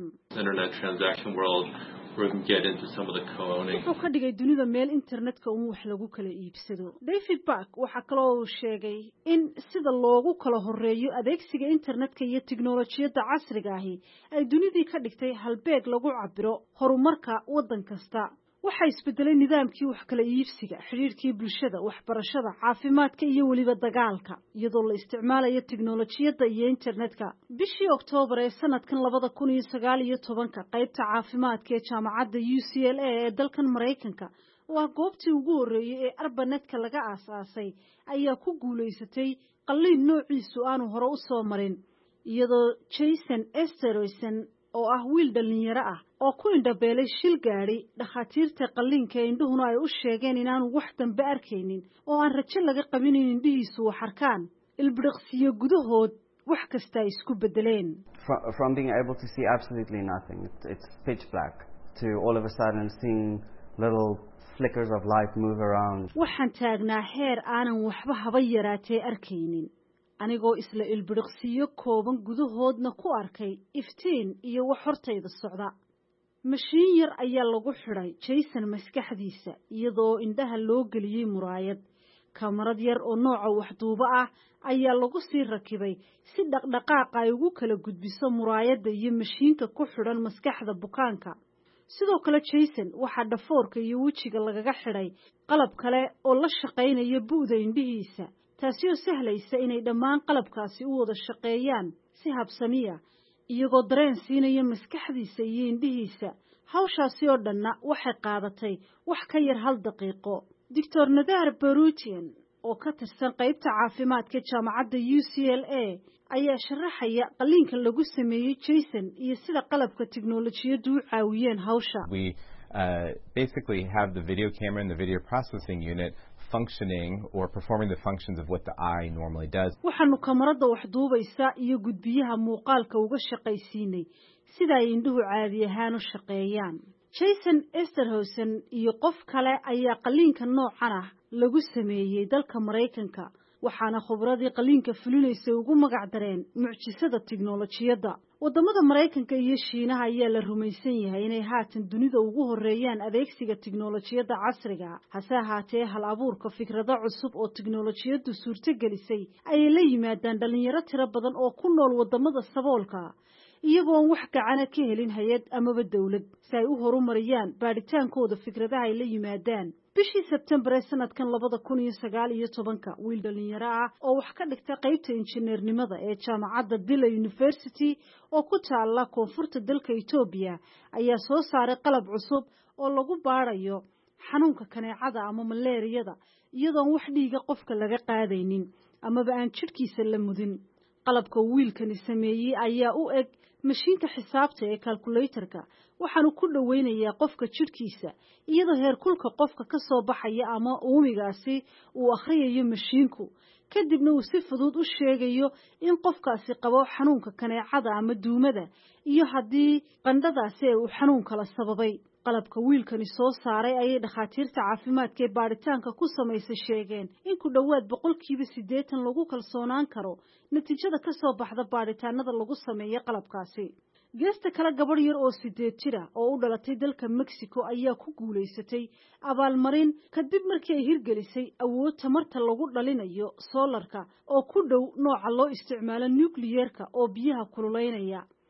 wuxuu ka dhigay dunida meel internetka uun wax lagu kala iibsado. David Park waxa kaloo uu sheegay in sida loogu kala horeeyo adeegsiga internetka iyo tiknoolajiyadda casriga ahi ay dunidii ka dhigtay halbeeg lagu cabiro horumarka waddan kasta. waxaa isbedelay nidaamkii wax kala iibsiga, xiriirkii bulshada, waxbarashada, caafimaadka iyo weliba dagaalka, iyadoo la isticmaalayo tiknoolajiyadda iyo internetka. bishii Oktoobar ee sanadkan labada kun iyo sagaal iyo tobanka qaybta caafimaadka ee jaamacadda U C L A ee dalkan Mareykanka waa goobtii ugu horeeyay ee ARPANET-ka laga aasaasay ayaa ku guuleysatay qalliin noociisu aanu hore u soo marin, iyadoo Jason Esterson oo ah wiil dhalinyaro ah oo ku indhabeelay shil gaari dhakhaatiirta qalliinka indhuhuna ay u sheegeen inaanu wax dambe arkaynin oo aan rajo laga qabin in indhihiisu wax arkaan. ilbiriqsiyo gudahood wax kasta ay isku bedeleen. From being able to see absolutely nothing, it's pitch black, to all of a sudden seeing little flickers of light move around. waxaan taagnaa heer aanan waxba haba yaraatee arkaynin, anigoo isla ilbiriqsiyo kooban gudahoodna ku arkay iftiin iyo wax hortayda socda. mashiin yar ayaa lagu xidhay Jason maskaxdiisa, iyadoo indhaha loo geliyey muraayad. kamarad yar oo nooca waxduuba ah ayaa lagu sii rakibay si dhaqdhaqaaqa ay ugu kala gudbiso muraayadda iyo mashiinka ku xidhan maskaxda bukaanka. sidoo kale Jason waxaa dhafoorka iyo wejiga lagaga xidhay qalab kale oo la shaqaynaya bu'da indhihiisa, taasi oo sahlaysa inay dhammaan qalabkaasi u wada shaqeeyaan si habsamiya, iyagoo dareen siinaya maskaxdiisa iyo indhihiisa. hawshaasi oo dhanna waxay qaadatay wax ka yar hal daqiiqo. doctor Nadar Barutian oo ka tirsan qaybta caafimaadka jaamacadda U C L A ayaa sharaxaya qalliinka lagu sameeyey Jason iyo sida qalabka tiknoolajiyaddu u caawiyeen hawsha. We uh, basically have the video camera and the video processing unit functioning or performing the functions of what the eye normally does. waxaanu kamarada wax duubaysa iyo gudbiyaha muuqaalka uga shaqaysiinay sida ay indhuhu caadi ahaan u shaqeeyaan. Jason Esterson iyo qof kale ayaa qalliinka noocan ah lagu sameeyey dalka Mareykanka, waxaana khubradii qalliinka fulinaysa ugu magac dareen mucjisada tiknoolajiyadda. wadamada Mareykanka iyo Shiinaha ayaa la rumaysan yahay inay haatan dunida ugu horeeyaan adeegsiga tiknoolajiyadda casriga. hase ahaatee hal abuurka fikrado cusub oo tiknoolajiyaddu suurtagelisay ayay la yimaadaan dhalinyaro tiro badan oo ku nool wadamada saboolka, iyagoo wax gacana ka helin hay'ad amaba dawlad si ay u horumariyaan baadhitaankooda fikradaha ay la yimaadaan. bishii Sebtembar ee sanadkan labada kun iyo sagaal iyo tobanka wiil dhalinyaro ah oo wax ka dhigta qaybta injineernimada ee jaamacadda Dila University oo ku taala koonfurta dalka Itoobiya ayaa soo saaray qalab cusub oo lagu baarayo xanuunka kaneecada ama malaariyada iyadoo wax dhiiga qofka laga qaadaynin amaba aan jidhkiisa la mudin. qalabka wiilkani sameeyey ayaa u eg mashiinka xisaabta ee calculator-ka, waxaanu ku dhaweynayaa qofka jidhkiisa iyadoo heerkulka qofka ka soo baxaya ama uumigaasi uu akhriyayo mashiinku, kadibna uu si fudud u sheegayo in qofkaasi qabo xanuunka kaneecada ama duumada iyo haddii qandhadaasi uu xanuun kala sababay. qalabka wiilkani soo saaray ayay dhakhaatiirta caafimaadka ee baaritaanka ku samaysay sheegeen in ku dhowaad boqolkiiba siddeetan lagu kalsoonaan karo natiijada ka soo baxda baaritaanada lagu sameeyo qalabkaasi. geesta kale gabadh yar oo sideed jira oo u dhalatay dalka Mexico ayaa ku guuleysatay abaalmarin kadib markii ay hirgelisay awood tamarta lagu dhalinayo soolarka oo ku dhow nooca loo isticmaalo nuclear-ka oo biyaha kululeynaya.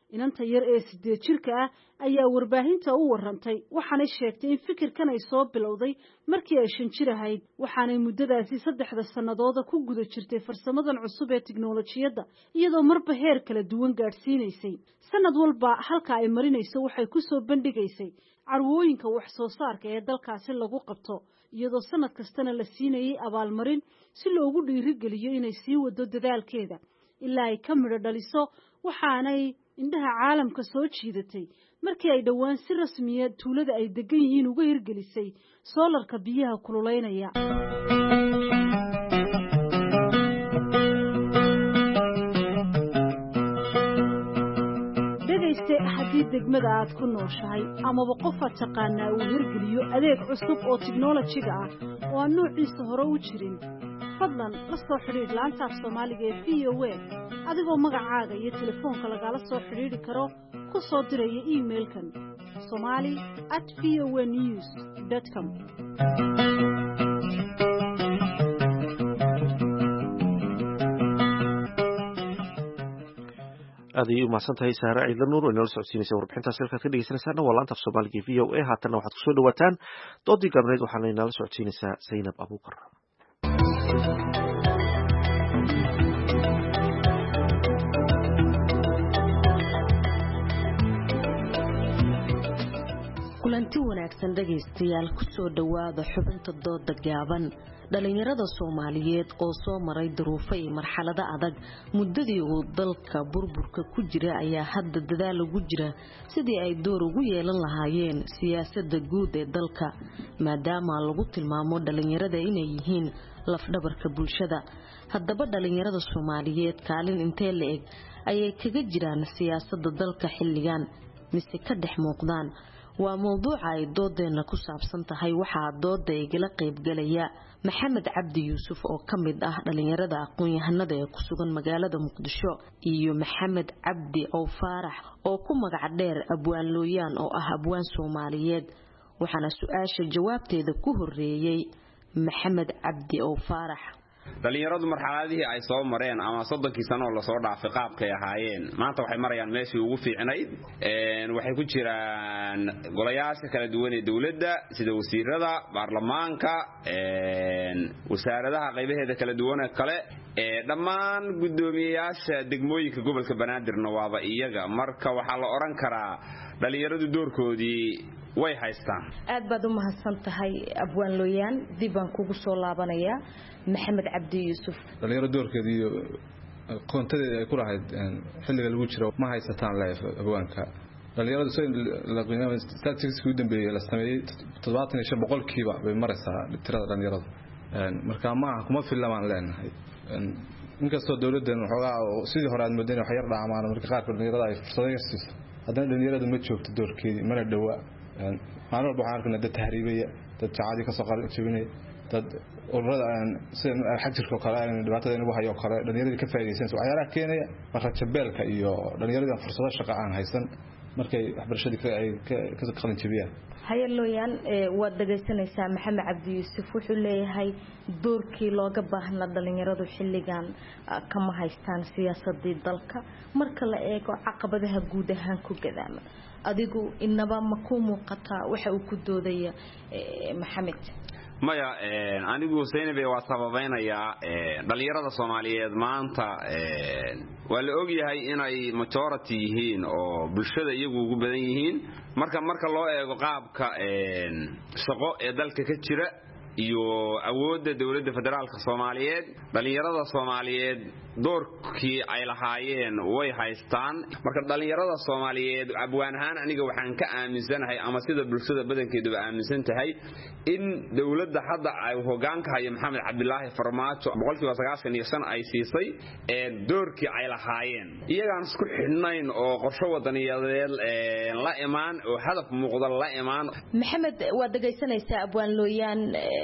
inanta yar ee sideed jirka ah ayaa warbaahinta u warantay waxaanay sheegtay in fikirkan ay soo bilowday markii ay shan jir ahayd waxaanay muddadaasi saddexda sannadooda ku guda jirtay farsamadan cusub ee tiknolojiyadda iyadoo marba heer kala duwan gaadhsiinaysay sanad walba halka ay marinayso waxay ku soo bandhigaysay carwooyinka wax soo saarka ee dalkaasi lagu qabto iyadoo sanad kastana la siinayay abaalmarin si loogu dhiirigeliyo inay sii wado dadaalkeeda ilaa ay ka midho dhaliso waxaanay indhaha caalamka soo jiidatay markii ay dhowaan si rasmiya tuulada ay degan yihiin uga hirgelisay soolarka biyaha kululeynaya dhegayste haddii degmada aad ku nooshahay amaba qofaad taqaanaa uu hirgeliyo adeeg cusub oo tiknolojiga ah oo aan noociisa hore u jirin fadlan la soo xidhiidh laanta af soomaaliga ee v o a adigoo magacaaga iyo telefoonka lagala soo xidhiidhi karo ku soo diraya iimailkan somali at v o a news dot com aad ayay u mahadsan tahay saare ciidla nuur oo inoola socodsiinaysa warbixintaas halkaad ka dhegeysanaysaana waa laanta af soomaaliga v o a haatanna waxaad kusoo dhawaataan doodii galbeed waxaana inala socodsiinaysaa zaynab abuukar kulanti wanaagsan dhagaystayaal ku soo dhawaada xubinta dooda gaaban dhalinyarada Soomaaliyeed oo soo maray duruufo iyo marxalado adag muddadii uu dalka burburka ku jira ayaa hadda dadaal ugu jira sidii ay door ugu yeelan lahaayeen siyaasadda guud ee dalka maadaama lagu tilmaamo dhalinyarada inay yihiin lafdhabarka bulshada haddaba dhalinyarada Soomaaliyeed kaalin intee la eg ayay kaga jiraan siyaasadda dalka xilligan mise ka dhex muuqdaan waa mowduuca ay doodeena ku saabsan tahay waxaa dooda igala qayb galaya maxamed cabdi yuusuf oo ka mid ah dhalinyarada aqoon-yahanada ee ku sugan magaalada muqdisho iyo maxamed cabdi oo faarax oo ku magac dheer abwaan looyaan oo ah abwaan Soomaaliyeed waxaana su-aasha jawaabteeda ku horeeyay maxamed cabdi oo faarax dhalinyaradu marxaladihii ay soo mareen ama soddonkii sano la soo dhaafay qaabkay ahaayeen maanta waxay marayaan meeshii ugu fiicnayd een waxay ku jiraan golayaasha kala duwan ee dawladda sida wasiirada baarlamaanka een wasaaradaha qaybaheeda kala duwan ee kale ee dhammaan gudoomiyayaasha degmooyinka gobolka Banaadir waaba iyaga marka waxa la oran karaa dhalinyaradu doorkoodii way haystaan aad baad u mahadsan tahay abwaan looyaan dib baan kugu soo laabanayaa maxamed cabdi yuusuf dhalinyaro doorkeedii iyo qoontadeeda ay ku lahayd xilliga lagu jiro ma haysataan leef abwaanka dhalinyaradu soo la qiimeeyay statistics ugu dambeeyay la sameeyay toddobaatan iyo shan boqolkiiba bay maraysaa tirada dhalinyarada marka ma kuma filamaan leenahay inkastoo dawladdan waxoogaa sidii hore aad moodeen wax yar dhaamaan marka qaar dhalinyarada ay fursado yar siiso haddana dhalinyaradu ma joogto doorkeedii mana dhawaa maalin walba waxaan arkaynaa dad tahriibaya dad jacaadi ka soo qaran jabinaya dad ururada sida xajirka kale dhibaatada inagu hayo kale dhalinyarada ka faa'iideysanaysa waxyaalaha keenaya marka jabeelka iyo dhalinyarada fursado shaqo aan haysan markay waxbarashadii ay ka qalin jabiyaan hayalooyaan waad dhagaysanaysaa maxamed cabdi yuusuf wuxuu leeyahay doorkii looga baahnaa dhalinyaradu xilligan kama haystaan siyaasadii dalka marka la eego caqabadaha guud ahaan ku gadaama adigu inaba ma ku muuqataa waxa uu ku doodaya maxamed maya anigu Zaynab waa sababeynaya dhalinyarada Soomaaliyeed maanta waa la og yahay inay majority yihiin oo bulshada iyagu ugu badan yihiin marka marka loo eego qaabka shaqo ee dalka ka jira iyo awoodda dawladda federaalka Soomaaliyeed dhalinyarada Soomaaliyeed doorkii ay lahaayeen way haystaan marka dhalinyarada Soomaaliyeed abwaan ahaan aniga waxaan ka aaminsanahay ama sida bulshada badankeedu aaminsan tahay in dawladda hadda ay hoggaanka hayo Maxamed Cabdilaahi Farmaajo boqolkiiba sagaashan iyo shan ay siisay ee doorkii ay lahaayeen iyagaan isku xidhnayn oo qorshe wadaniyadeed la imaan oo hadaf muuqda la imaan maxamed waad dhagaysanaysaa abwaan looyaan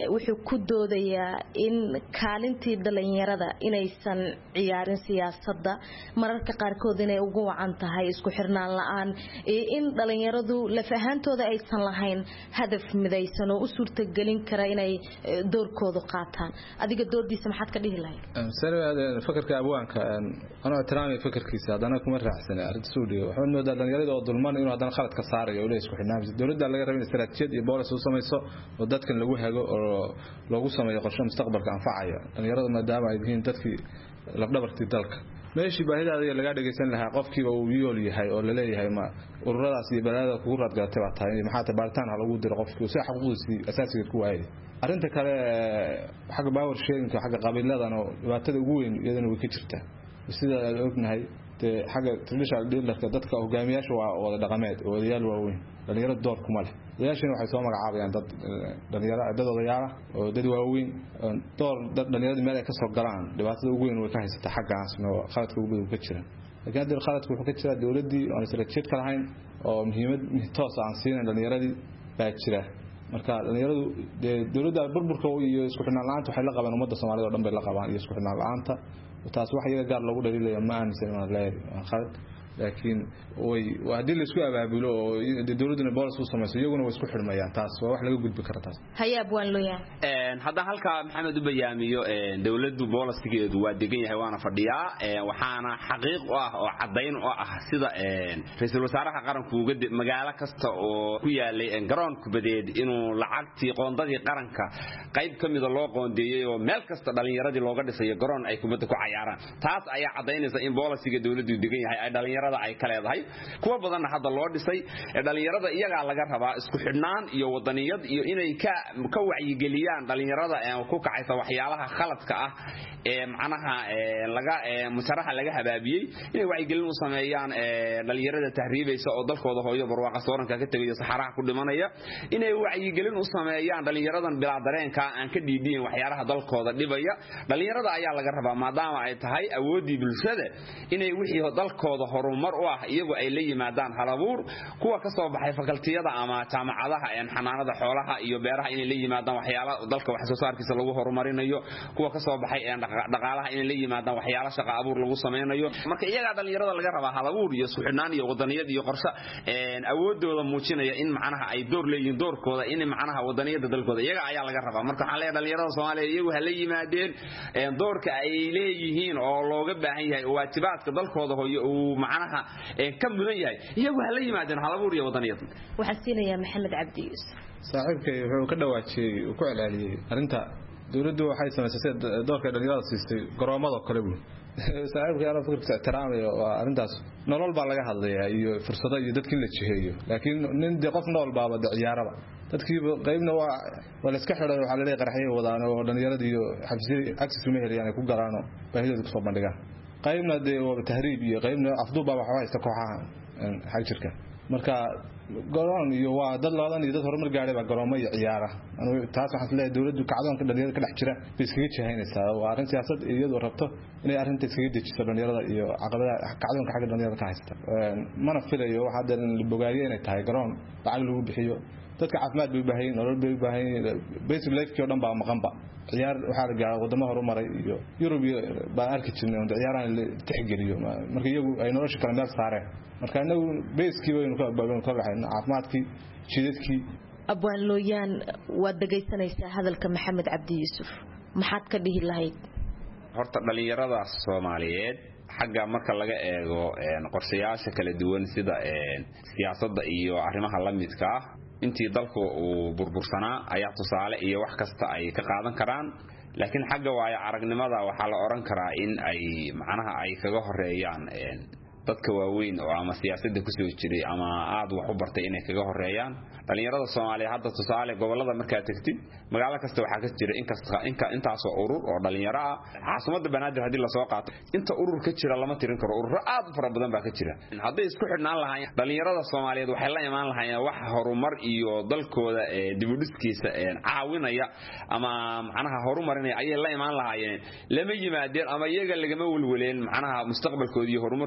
wuxuu ku doodayaa in kaalintii dhalinyarada inaysan ciyaarin siyaasadda mararka qaarkood inay ugu wacan tahay isku xirnaan la'aan iyo in dhalinyaradu laf ahaantooda aysan lahayn hadaf midaysan oo u suurtagelin kara inay doorkooda qaataan adiga doordiisa maxaad ka dhihi lahayd sarwada fakarka abwaanka ana tiraamay fakarkiisa hadana kuma raacsanay arinta Suudiga waxaan moodaa dhalinyarada oo dulman inuu hadana khalad ka saarayo oo isku xirnaan dawladda laga rabay istaraatiijiyad iyo booliis u samayso oo dadkan lagu hago oo lagu sameeyo qorshe mustaqbalka anfacaya dhalinyarada maadaama ay yihiin dadkii labdhabartii dalka meeshii baahidaada laga dhageysan lahaa qofkiiba uu yool yahay oo la leeyahay ma ururadaas iyo balaada kugu radgaatay baa tahay maxaa tabaaritaan lagu diro qofkii si xaquuqdiisa asaasiga ku waayay arinta kale xagga power sharing xagga qabiiladan oo dhibaatada ugu weyn iyadana way ka jirtaa sida aan ognahay xagga traditional leaderka dadka hogaamiyaasha waa wada dhaqameed oo odayaal waaweyn dhalinyarada door kuma leh odayaashana waxay soo magacaabayaan dad dhalinyarada dad odayaal oo dad waaweyn door dad dhalinyarada meel ay ka soo galaan dhibaatada ugu weyn way ka haysataa xaggaas oo khaladka ugu weyn ka jira laakiin hadda khaladku wuxuu ka jiraa dawladdii oo istaraatiijiyad ka lahayn oo muhiimad toos aan siinay dhalinyaradii baa jira marka dhalinyaradu dawladda burburka iyo isku xirnaan la'aanta waxay la qabaan ummadda Soomaaliyeed oo dhan bay la qabaan iyo isku xirnaan la'aanta taas wax iyaga gaar lagu dhaliilay ma aansan ma leeyahay khalad laakiin way hadii la isku abaabulo oo dawladuna booliis u samayso iyaguna way isku xirmayaan taas waa wax laga gudbi karo taas hayaab waan looyaan een hadda halka maxamed u bayaamiyo een dawladdu booliiskeedu waa degan yahay waana fadhiyaa een waxaana xaqiiq u ah oo cadeyn u ah sida een ra'iisul wasaaraha qaranku uga magaalo kasta oo ku yaalay een garoon kubadeed inuu lacagtii qoondadii qaranka qayb kamid ah loo qoondeeyay oo meel kasta dhalinyaradii looga dhisayo garoon ay kubadda ku ciyaaraan taas ayaa cadeynaysa in booliiska dawladdu degan yahay ay dhalinyarada ay ka leedahay kuwa badan hadda loo dhisay dhalinyarada iyaga laga rabaa isku xidhnaan iyo wadaniyad iyo inay ka ka wacyigeliyaan dhalinyarada ee ku kacaysa waxyaalaha khaladka ah ee macnaha laga musaraha laga habaabiyay inay wacyigelin u sameeyaan dhalinyarada tahriibaysa oo dalkooda hooyo barwaaqa sooranka ka tagayo saxaraha ku dhimanaya inay wacyigelin u sameeyaan dhalinyaradan bilaa dareenka aan ka dhiidin waxyaalaha dalkooda dhibaya dhalinyarada ayaa laga rabaa maadaama ay tahay awoodii bulshada inay wixii dalkooda horumar u ah iyagu ay la yimaadaan halabuur kuwa ka soo baxay fakultiyada ama jaamacadaha ee xanaanada xoolaha iyo beeraha inay la yimaadaan waxyaalo dalka wax soo saarkiisa lagu horumarinayo kuwa ka soo baxay ee dhaqaalaha inay la yimaadaan waxyaalo shaqo abuur lagu sameeyo marka iyaga dhalinyarada laga rabaa halabuur iyo suxnaan iyo wadaniyad iyo qorshe een awoodooda muujinaya in macnaha ay door leeyihiin doorkooda in macnaha wadaniyada dalkooda iyaga ayaa laga rabaa marka waxaan leeyahay dhalinyarada Soomaaliyeed iyagu hala yimaadeen een doorka ay leeyihiin oo looga baahan yahay waajibaadka dalkooda hooyo uu macnaha ee ka mudan yahay iyagu hala yimaadeen halabuur iyo wadaniyad waxa siinaya Maxamed Cabdi Yuusuf saaxiibkay wuxuu ka dhawaajiyay uu ku celceliyay arinta dawladdu waxay samaysay doorka dhalinyarada siistay garoomada kale buu saaxiibkay ana fikirka ixtiraamayo waa arintaas nolol baa laga hadlayaa iyo fursado iyo dadkii la jiheeyo laakiin nin de qof nool baaba ciyaaraba dadkii qaybna waa wala iska xidhay waxa la leeyahay qaraxyo wadaan oo dhalinyarada iyo xabsi access uma helayaan ay ku galaano baahidooda ku soo bandhigaan qaybna de waa tahriib iyo qaybna afduuba waxa haysta kooxaha xag jirka marka garoon iyo waa dad loodan iyo dad horumar gaaray ba garoomo iyo ciyaara anu taas waxaan leeyahay dawladdu kacdoonka dhalinyarada ka dhex jira bay iskaga jahaynaysaa waa arrin siyaasad iyadoo rabto inay arrinta iskaga dejiso dhalinyarada iyo caqabadaha kacdoonka xagga dhalinyarada ka haysta mana filayo waxa hadda la bogaariyo inay tahay garoon lacag lagu bixiyo dadka caafimaad bay u baahan yihiin nolol bay u baahan yihiin basic life-kii oo dhan baa maqanba ciyaar waxaa la gaaray wadamo horumaray iyo Yurub baan arki jirnay oo ciyaaraha la tixgeliyo marka iyagu ay nolosha kala meel saareen marka anagu basic waynu ka baaban ka baxayna caafimaadkii jidadkii abwaan looyaan waad dhageysanaysaa hadalka Maxamed Cabdi Yuusuf maxaad ka dhihi lahayd horta dhalinyarada Soomaaliyeed xagga marka laga eego een qorshayaasha kala duwan sida een siyaasadda iyo arrimaha la midka ah intii dalku uu burbursanaa ayaa tusaale iyo wax kasta ay ka qaadan karaan laakiin xagga waaya aragnimada waxa la oran karaa in ay macnaha ay kaga horeeyaan een dadka waaweyn oo ama siyaasadda ku soo jiray ama aad wax u bartay inay kaga horeeyaan dhalinyarada Soomaaliyeed hadda tusaale gobolada marka tagtid magaalo kasta waxa ka jira in kasta inka intaas oo urur oo dhalinyaro ah caasimada Banaadir hadii la soo qaato inta urur ka jira lama tirin karo urur aad u fara badan baa ka jira haddii isku xidhnaan lahaayeen dhalinyarada Soomaaliyeed waxay la imaan lahaayeen wax horumar iyo dalkooda ee dib u dhiskiisa ee caawinaya ama macnaha horumarinaya ayay la imaan lahaayeen lama yimaadeen ama iyaga lagama walwaleen macnaha mustaqbalkooda iyo horumarkooda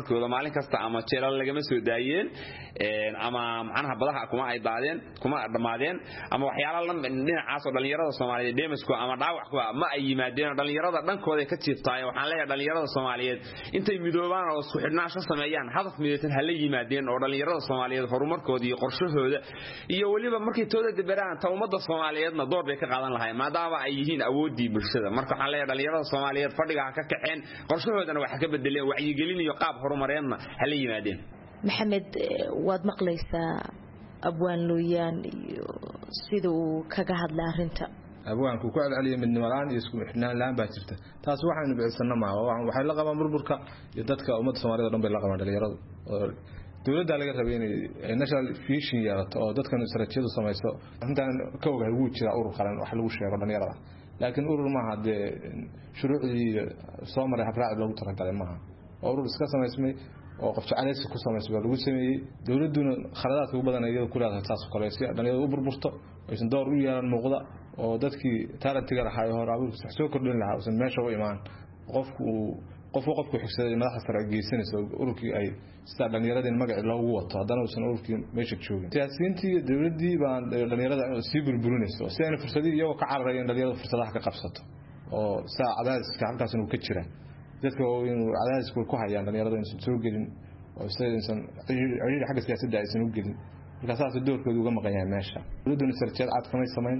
maalin kasta ama jeelal lagama soo daayeen ama macnaha badaha kuma ay daadeen kuma dhamaadeen ama waxyaalo dhinacaas oo dhalinyarada Soomaaliyeed deemasku ama dhaawac ku ma ay yimaadeen dhalinyarada dhankooda ka jiiftaay waxaan leeyahay dhalinyarada Soomaaliyeed intay midoobaan oo isku xidhnaansho sameeyaan hadaf midaysan hal yimaadeen oo dhalinyarada Soomaaliyeed horumarkooda iyo qorshahooda iyo waliba markay tooda dabaraan ta ummadda Soomaaliyeedna door bay ka qaadan lahaayeen maadaama ay yihiin awoodii bulshada marka waxaan leeyahay dhalinyarada Soomaaliyeed fadhiga ka kaceen qorshahoodana waxa ka bedeleen wacyigelin iyo qaab horumareedna hal yimaadeen maxamed waad maqlaysaa abwaan looyaan iyo sida uu kaga hadlay arinta abwaanku ku celceliyo midnimo la'aan iyo isku xidhnaan la'aan baa jirta taas waxaanu bixisana ma waxay la qabaan burburka iyo dadka ummadda Soomaaliyeed oo dhan bay la qabaan dhalinyaradu oo dawladda laga rabay inay national vision yeelato oo dadkan istaraatiijiyadu samayso intaan ka ogahay wuu jira urur qaran wax lagu sheego dhalinyarada laakiin urur ma aha de shuruucdii soo maray habraac loogu talagalay maaha urur iska samaysmay oo qof jacaysi ku samaysmay lagu sameeyay dawladuna khaladaadka ugu badan ay ku leedahay taas kale si dhalinyaradu u burburto aysan door u yeelan muuqda oo dadkii tarantiga lahaa hore abuurka sax soo kordhin lahaa oo meesha u imaan qofku qof qofku xigsaday madaxda sare geysanayso ururkii ay sida dhalinyaradeen magac loogu wato hadana uusan ururkii meesha joogin siyaasiyiintii dawladii baan dhalinyarada si burburinayso si ay fursadii iyaga ka cararayeen dhalinyarada fursadaha ka qabsato oo saa cadaadiska halkaas inuu ka jira dadka oo inuu cadaadiska ku hayaan dhalinyarada inuu soo gelin oo saysan ciriir xagga siyaasadda aysan u gelin marka saas doorkooda uga maqan yahay meesha dawladuna sarjeed cad kama sameyn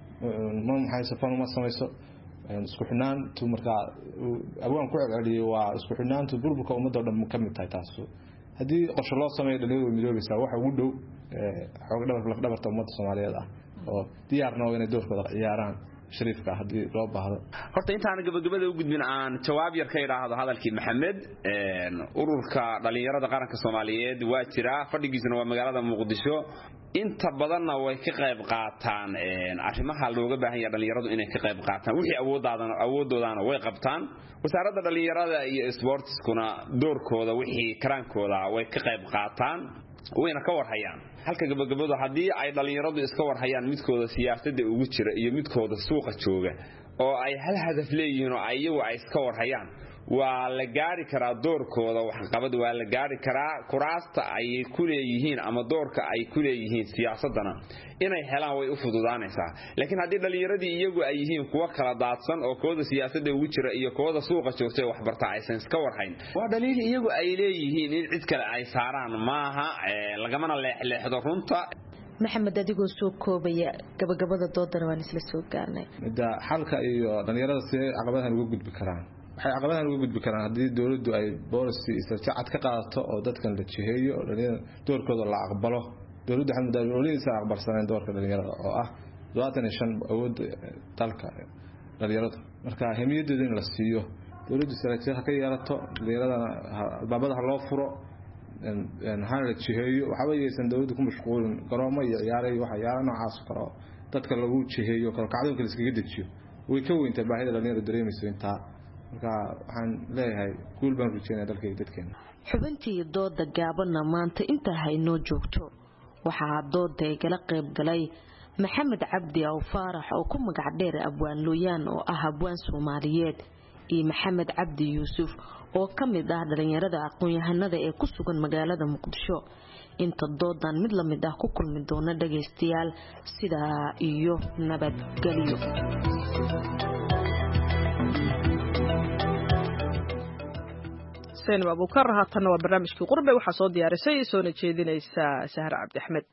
ma maxay safan uma samayso isku xidhnaantu marka abwaan ku celceliyay waa isku xidhnaantu burburka ummadda oo dhan ka mid tahay taas haddii qorshe loo sameeyo dhalinyaradu midoobaysaa waxa ugu dhow xoog dhabar laf dhabarta ummadda Soomaaliyeed ah oo diyaarna oo inay doorkooda ciyaaraan shariifka hadii loo baahdo horta intaan gabagabada u gudbin aan jawaab yar ka yiraahdo hadalkii Maxamed een ururka dhalinyarada qaranka Soomaaliyeed waa jira fadhigiisuna waa magaalada Muqdisho inta badanna way ka qayb qaataan een arrimaha looga baahan yahay dhalinyaradu inay ka qayb qaataan wixii awoodoodan awoodoodan way qabtaan wasaaradda dhalinyarada iyo sportskuna doorkooda wixii karaankooda way ka qayb qaataan wayna ka warhayaan halka gabagabadu hadii ay dhalinyaradu iska warhayaan midkooda siyaasadda ugu jira iyo midkooda suuqa jooga oo ay hal hadaf leeyihiin oo ayagu ay iska warhayaan waa la gaari karaa doorkooda wax qabad waa la gaari karaa kuraasta ay ku leeyihiin ama doorka ay ku leeyihiin siyaasadana inay helaan way u fududaanaysaa laakiin hadii dhalinyaradii iyagu ay yihiin kuwa kala daadsan oo kooda siyaasadda ugu jira iyo kooda suuqa joogtay wax barta aysan iska warhayn waa dhaliil iyagu ay leeyihiin in cid kale ay saaraan maaha lagamana leexleexdo runta maxamed adigoo soo koobaya gabagabada doodana waan isla soo gaarnay midda xalka iyo dhalinyarada si caqabadahan uga gudbi karaan waxay caqabadahan uga gudbi karaan hadii dawladdu ay policy istaraatiiji ka qaadato oo dadkan la jiheeyo dhalinyarada doorkooda la aqbalo dawladdu waxay mudaalooyinka aqbalsaneen doorka dhalinyarada oo ah labaatan iyo shan awood dalka dhalinyarada marka ahmiyaddeeda in la siiyo dawladdu istaraatiiji ka yeelato dhalinyarada albaabada loo furo een hal la jiheeyo waxa weeysan dawladdu ku mashquulin garoomo iyo ciyaaray waxa yaala noocaas karo dadka lagu jiheeyo kala kacdoonka iskaga dejiyo way ka weynta baahida dhalinyarada dareemayso inta marka waxaan leeyahay guul baan rajeynayaa dalkayga dadkeena xubintii dooda gaabana maanta inta haynoo joogto waxaa dooda igala qayb galay maxamed cabdi aw faarax oo ku magac dheer abwaan looyaan oo ah abwaan Soomaaliyeed iyo maxamed cabdi yuusuf oo ka mid ah dhalinyarada aqoon-yahanada ee ku sugan magaalada Muqdisho inta doodan mid la mid ah ku kulmi doona dhageystayaal sida iyo nabadgelyo سين أبو كر هاتنا وبرنامج في قربة وحصاد يا رسي سونة جديدة سهر عبد الحمد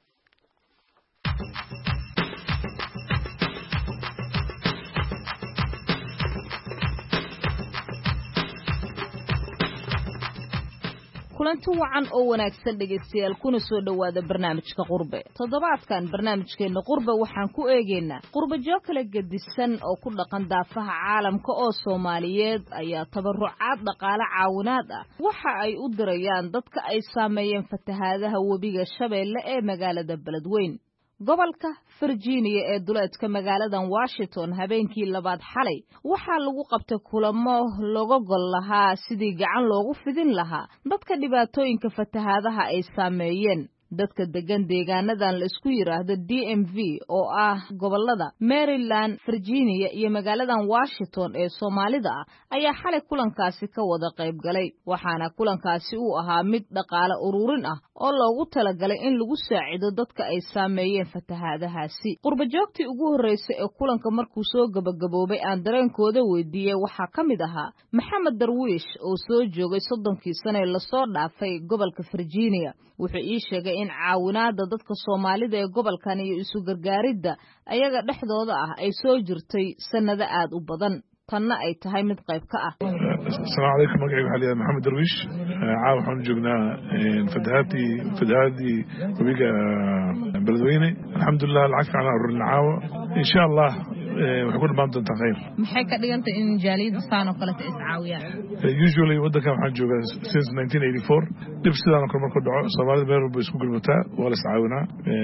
kulanti wacan oo wanaagsan dhageystayaal kuna soo dhawaada barnaamijka qurbe toddobaadkan barnaamijkeena qurbe waxaan ku eegeynaa qurbajo kala gedisan oo ku dhaqan daafaha caalamka oo Soomaaliyeed ayaa tabarucaad dhaqaale caawinaad ah waxa ay u dirayaan dadka ay saameeyeen fatahaadaha webiga Shabeelle ee magaalada Beledweyne gobolka Virginia ee duleedka magaaladan Washington habeenkii labaad xalay waxaa lagu qabtay kulamo looga gol lahaa sidii gacan loogu fidin lahaa dadka dhibaatooyinka fatahaadaha ay saameeyeen dadka degan deegaanadan la isku yiraahdo D M V oo ah gobolada Maryland, Virginia iyo magaaladan Washington ee Soomaalida ah ayaa xalay kulankaasi ka wada qayb galay waxaana kulankaasi uu ahaa mid dhaqaale ururin ah oo loogu talagalay in lagu saacido dadka ay saameeyeen fatahaadahaasi. Qurba joogtii ugu horeysay ee kulanka markuu soo gabagaboobay aan dareenkooda weydiiyay waxaa ka mid ahaa Maxamed Darwiish oo soo joogay soddonkii sano ee lasoo dhaafay gobolka Virginia. Wuxuu ii sheegay in caawinaada dadka Soomaalida ee gobolkan iyo isu gargaaridda ayaga dhexdooda ah ay soo jirtay sanado aad u badan. tanna ay tahay mid qayb ka ah. Assalaamu alaykum magacaygu waxaa la Maxamed Darwiish caawa waxaan joognaa fatahaadii fatahaadii webiga Beledweyne alxamdulilah lacag fiican ururin caawa insha Allah waxay ku dhamaan doontaa khayr. Maxay ka dhigantay in jaaliyada saan oo kale is caawiyaan? Usually wadanka waxaan joogaa since nineteen eighty-four dib sidaan oo kale markuu dhaco Soomaalida meel walba isku gurmataa waa la is caawinaa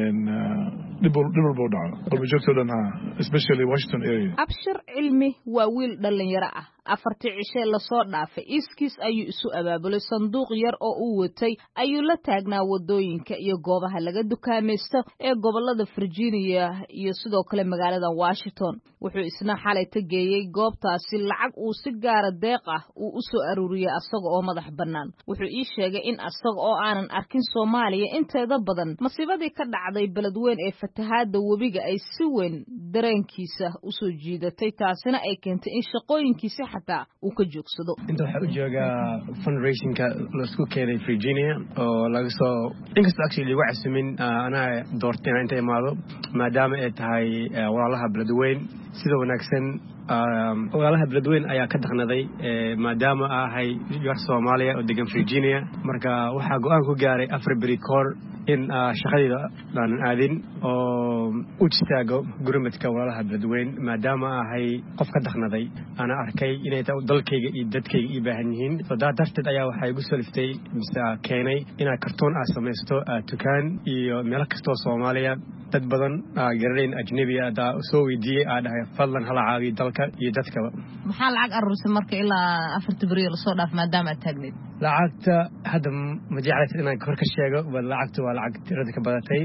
dib dib walba dhaco qolba joogtoo dhan especially Washington area. Abshir Cilmi waa wiil dhalinyaro ah afartii cishe la soo dhaafay iskiis ayuu isu abaabulay sanduuq yar oo uu watay ayuu la taagnaa wadooyinka iyo goobaha laga dukaamaysto ee gobolada Virginia iyo sidoo kale magaalada Washington. Wuxuu isna xalay tageeyay goobtaasi lacag uu si gaar ah deeq ah uu u soo aruuriyay asaga oo madax bannaan. Wuxuu ii sheegay in asaga oo aanan arkin Soomaaliya inteeda badan masiibadii ka dhacday Beledweyne ee fatahaada webiga ay si weyn dareenkiisa u soo jiidatay taasina ay keentay in shaqooyinkiisa xataa uu ka joogsado. Inta waxa uu joogaa fundraising-ka la isku keenay Virginia oo laga soo inkastoo actually lagu casumin ana doorteen inta imaado maadaama ay tahay walaalaha Beledweyne sida wanaagsan walaalaha Beledweyne ayaa ka dhaqnaday maadaama ahay yar Soomaaliya oo degan Virginia marka waxa go'aan ku gaaray afar beri koor in shaqadii aan aadin oo u istaago gurmadka walaalaha Beledweyne maadaama ahay qof ka dhaqnaday ana arkay inay dalkayga iyo dadkayga i baahan yihiin sadaa darteed ayaa waxay igu saliftay mise keenay inaan kartoon ah samaysto tukaan iyo meel kasta oo Soomaaliya dad badan gareyn ajnabi ah daa soo weydiiyay aan dhahay fadlan hala caawiyo dalka iyo dadkaba. Maxaa lacag aruursan marka ilaa afartii beri la soo dhaaf maadaama aad taagneed? Lacagta hadda ma jeclahay inaan kor ka sheego bal lacagtu waa lacag tirada ka badatay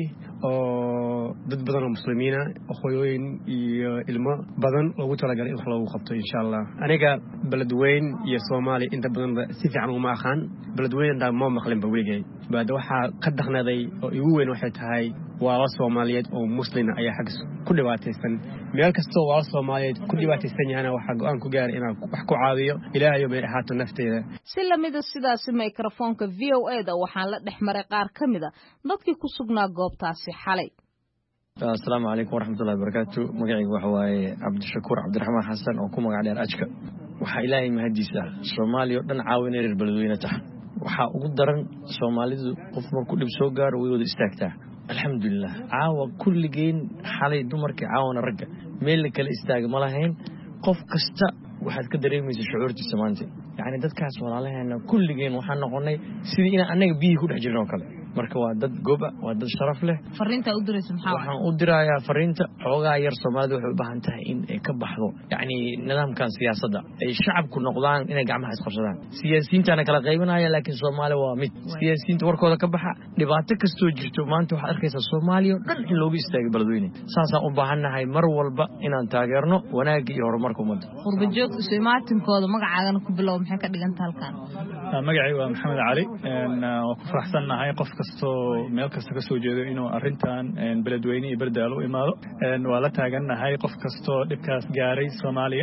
oo dad badan oo muslimiina hooyooyin iyo ilmo badan ugu talagalay in wax lagu qabto insha Allah. Aniga Beledweyne iyo Soomaaliya inta badan si fiican uma aqaan Beledweyne inta ma maqlin bawligay baad waxa ka dhaqnaday oo igu weyn waxay tahay waa Soomaaliyeed oo muslim ayaa xaq ku dhibaataysan meel kasta waa Soomaaliyeed ku dhibaataysan yahay waxa go'aan ku gaaray inaan wax ku caawiyo Ilaahay oo meehaato nafteeda. Si lamida sidaas microphone-ka V O A da waxaan la dhexmaray qaar kamid ah dadkii ku sugnaa goobtaasi xalay. Assalaamu alaykum waraxmatullaahi wabarakaatu magacaygu waxa waaye Cabdishakuur Cabdiraxmaan Xasan oo ku magac dheer Ajka waxa Ilaahay mahadiisa Soomaaliya dhan caawinay reer Beledweyne tahay waxa ugu daran Soomaalidu qof markuu dib soo gaaro way wada istaagtaa alxamdulillah caawa kulligeen xalay dumarkii caawana ragga meel kale istaag ma lahayn qof kasta waxaad ka dareemaysaa shucuurtiisa maanta yani dadkaas walaalaheena kulligeen waxaan noqonay sidii in anaga biyo ku dhex jirno kale marka waa dad goob waa dad sharaf leh fariinta u diraysa maxaa waxaan u dirayaa fariinta xoogaa yar Soomaalidu waxay u baahan tahay in ay ka baxdo yani nidaamkan siyaasadda ay shacabku noqdaan inay gacmaha isqabsadaan siyaasiyiinta kala qaybinaya laakiin Soomaaliya waa mid siyaasiyiinta warkooda ka baxa dhibaato kastoo jirto maanta waxaad arkaysaa Soomaaliya dhan in loogu istaago Beledweyne saasaan u baahanahay mar walba inaan taageerno wanaagga iyo horumarka ummadda. Qurba joogta Soomaaliyiintooda magacaagana ku bilow maxay ka dhiganta halkan? Magacaygu waa Maxamed Cali oo ku faraxsanahay qof kasto meel kasta ka soo jeedo inuu arintan Beledweyne iyo Bardaalo u imaado waa la taaganahay qof kasto dhibkaas gaaray Soomaaliya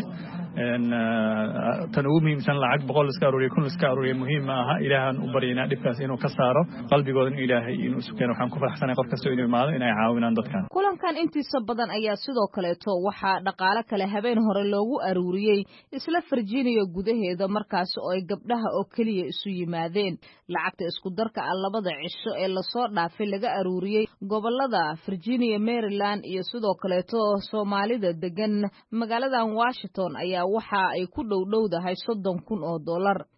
tan ugu muhiimsan lacag boqol iska aruuriyo kun iska aruuriyo muhiim ma aha ilaahan u baryayna dhibkaas inuu ka saaro qalbigooda ilaahay inuu isu keeno waxaan ku faraxsanahay qof kasto inuu imaado inay caawinaan dadkan. Kulankan intiisa badan ayaa sidoo kale to waxa dhaqaale kale habeen hore loogu aruuriyay isla Virginia gudaheeda markaas oo ay gabdhaha oo kaliya isu yimaadeen lacagta isku darka ah labada cisho ee la soo dhaafay laga aruuriyay gobolada Virginia, Maryland iyo sidoo kale to Soomaalida degan magaalada Washington ayaa waxa ay ku dhowdhowdahay soddon kun oo dollar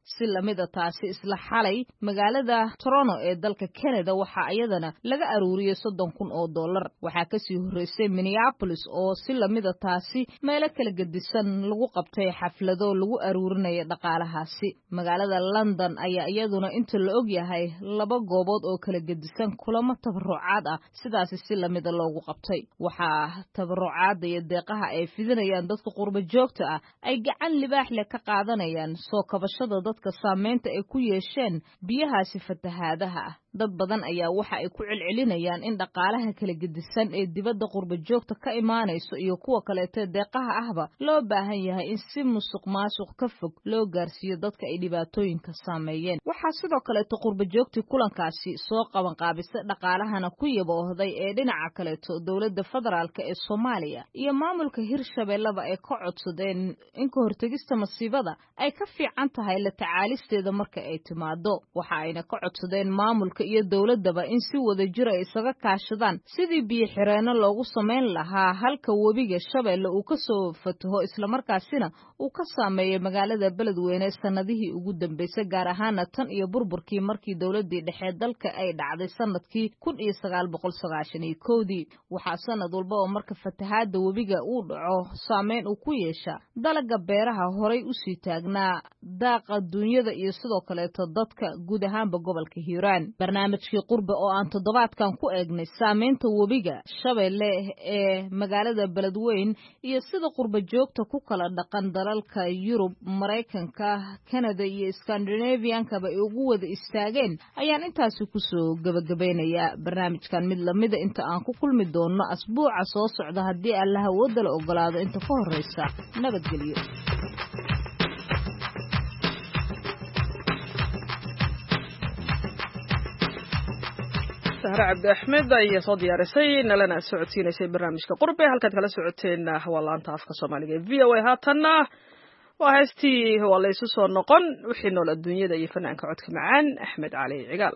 si lamida taasi isla xalay magaalada Toronto ee dalka Canada waxa iyadana laga aruuriyay soddon kun oo dollar waxaa ka sii horeysay Minneapolis oo si lamida taasi meelo kala gedisan lagu qabtay xaflado lagu aruurinaya dhaqaalahaasi magaalada London ayaa iyaduna inta la og yahay laba goobood oo kala gedisan kulamo tabarucaad ah sidaas si lamida loogu qabtay waxa tabarucaad iyo deeqaha ay fidinayaan dadka qurba joogta ah ay gacan libaax leh ka qaadanayaan soo kabashada dadka saameynta ay ku yeesheen biyahaasi fatahaadaha ah dad badan ayaa waxa ay ku celcelinayaan in dhaqaalaha kala gedisan ee dibadda qurba joogta ka imaanayso iyo kuwa kaleeto deeqaha ahba loo baahan yahay in si musuqmaasuq ka fog loo gaarsiiyo dadka ay dhibaatooyinka saameeyeen waxaa sidoo kaleeto qurba joogtii kulankaasi soo qaban qaabisay dhaqaalahana ku yaboohday ee dhinaca kaleeto dowladda federaalka ee Soomaaliya iyo maamulka Hirshabeellaba ay ka codsadeen in ka hortagista masiibada ay ka fiican tahay la tacaalisteeda marka ay timaado waxa ayna ka codsadeen maamulka iyo dowladaba in si wada jir ay isaga kaashadaan sidii biyo xireeno loogu sameyn lahaa halka webiga Shabeelle uu ka soo fataho isla markaasina uu ka saameeyay magaalada Beledweyne sanadihii ugu dambeysay gaar ahaan tan iyo burburkii markii dowladii dhexe dalka ay dhacday sanadkii kun iyo sagaal boqol sagaashan iyo kow waxa sanad walba oo marka fatahaada webiga uu dhaco saameyn uu ku yeesha dalaga beeraha horay u sii taagnaa daaqa dunyada iyo sidoo kale dadka guud ahaanba gobolka Hiiraan barnaamijkii qurbe oo aan toddobaadkan ku eegnay saameynta webiga Shabeelle ee magaalada Beledweyne iyo sida qurba joogta ku kala dhaqan dalalka Yurub Mareykanka Canada iyo Scandinavian-ka ay ugu wada istaageen ayaan intaasi ku soo gabagabeynaya barnaamijkan mid lamida inta aan ku kulmi doono asbuuca soo socda haddii Allah wada la ogolaado inta ka horeysa nabadgelyo Sahra Cabdi Axmed ayaa soo diyaarisay nalana socodsiinaysay barnaamijka qurbe halkaad kala socoteen waa laanta afka Soomaaliga ee V O A haatanna waa heestii waa la isu soo noqon wixii nool adduunyada iyo fanaanka codka macaan Axmed Cali Cigaal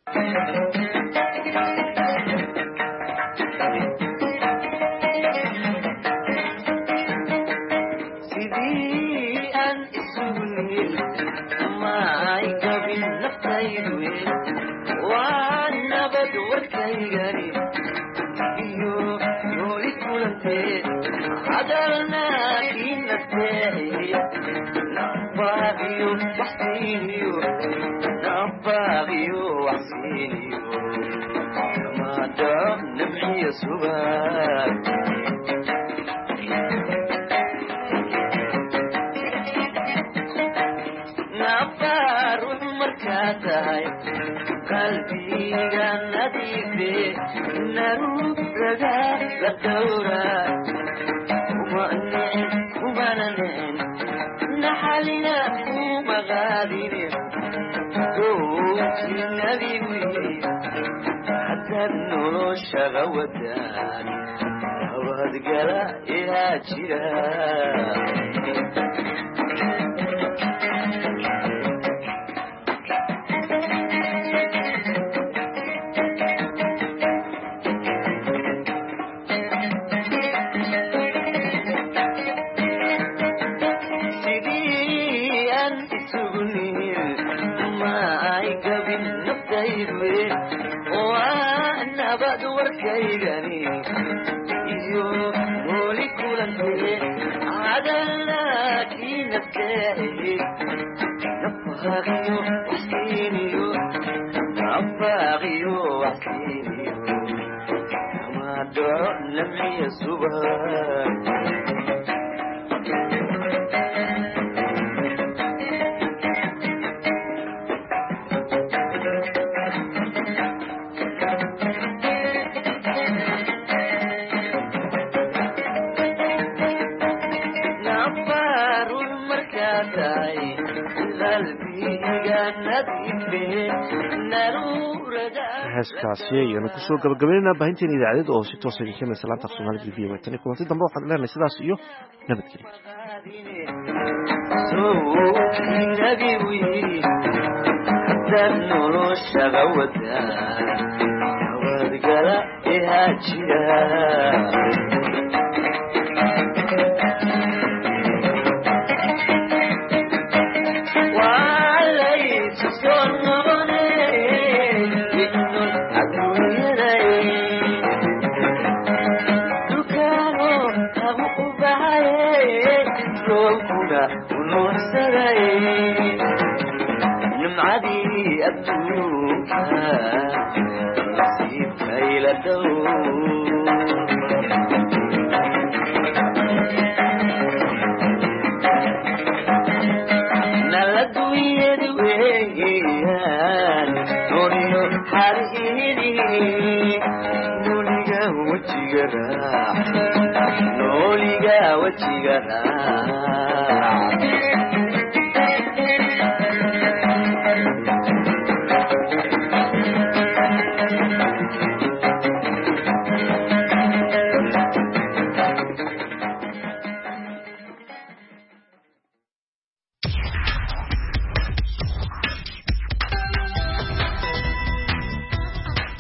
heeskaasi ayaynu kusoo gabagabaynaynaa baahinteena idaacadeed oo si toos ah ka salaanta Soomaaliga V O A tan kulanti dambe waxaan leenahay sidaas iyo nabadgelyo adduunka nasiibkayla dhow naladunyadu weeyaan nooniyo xarhini nooliga wajiga raac nooliga wajiga raac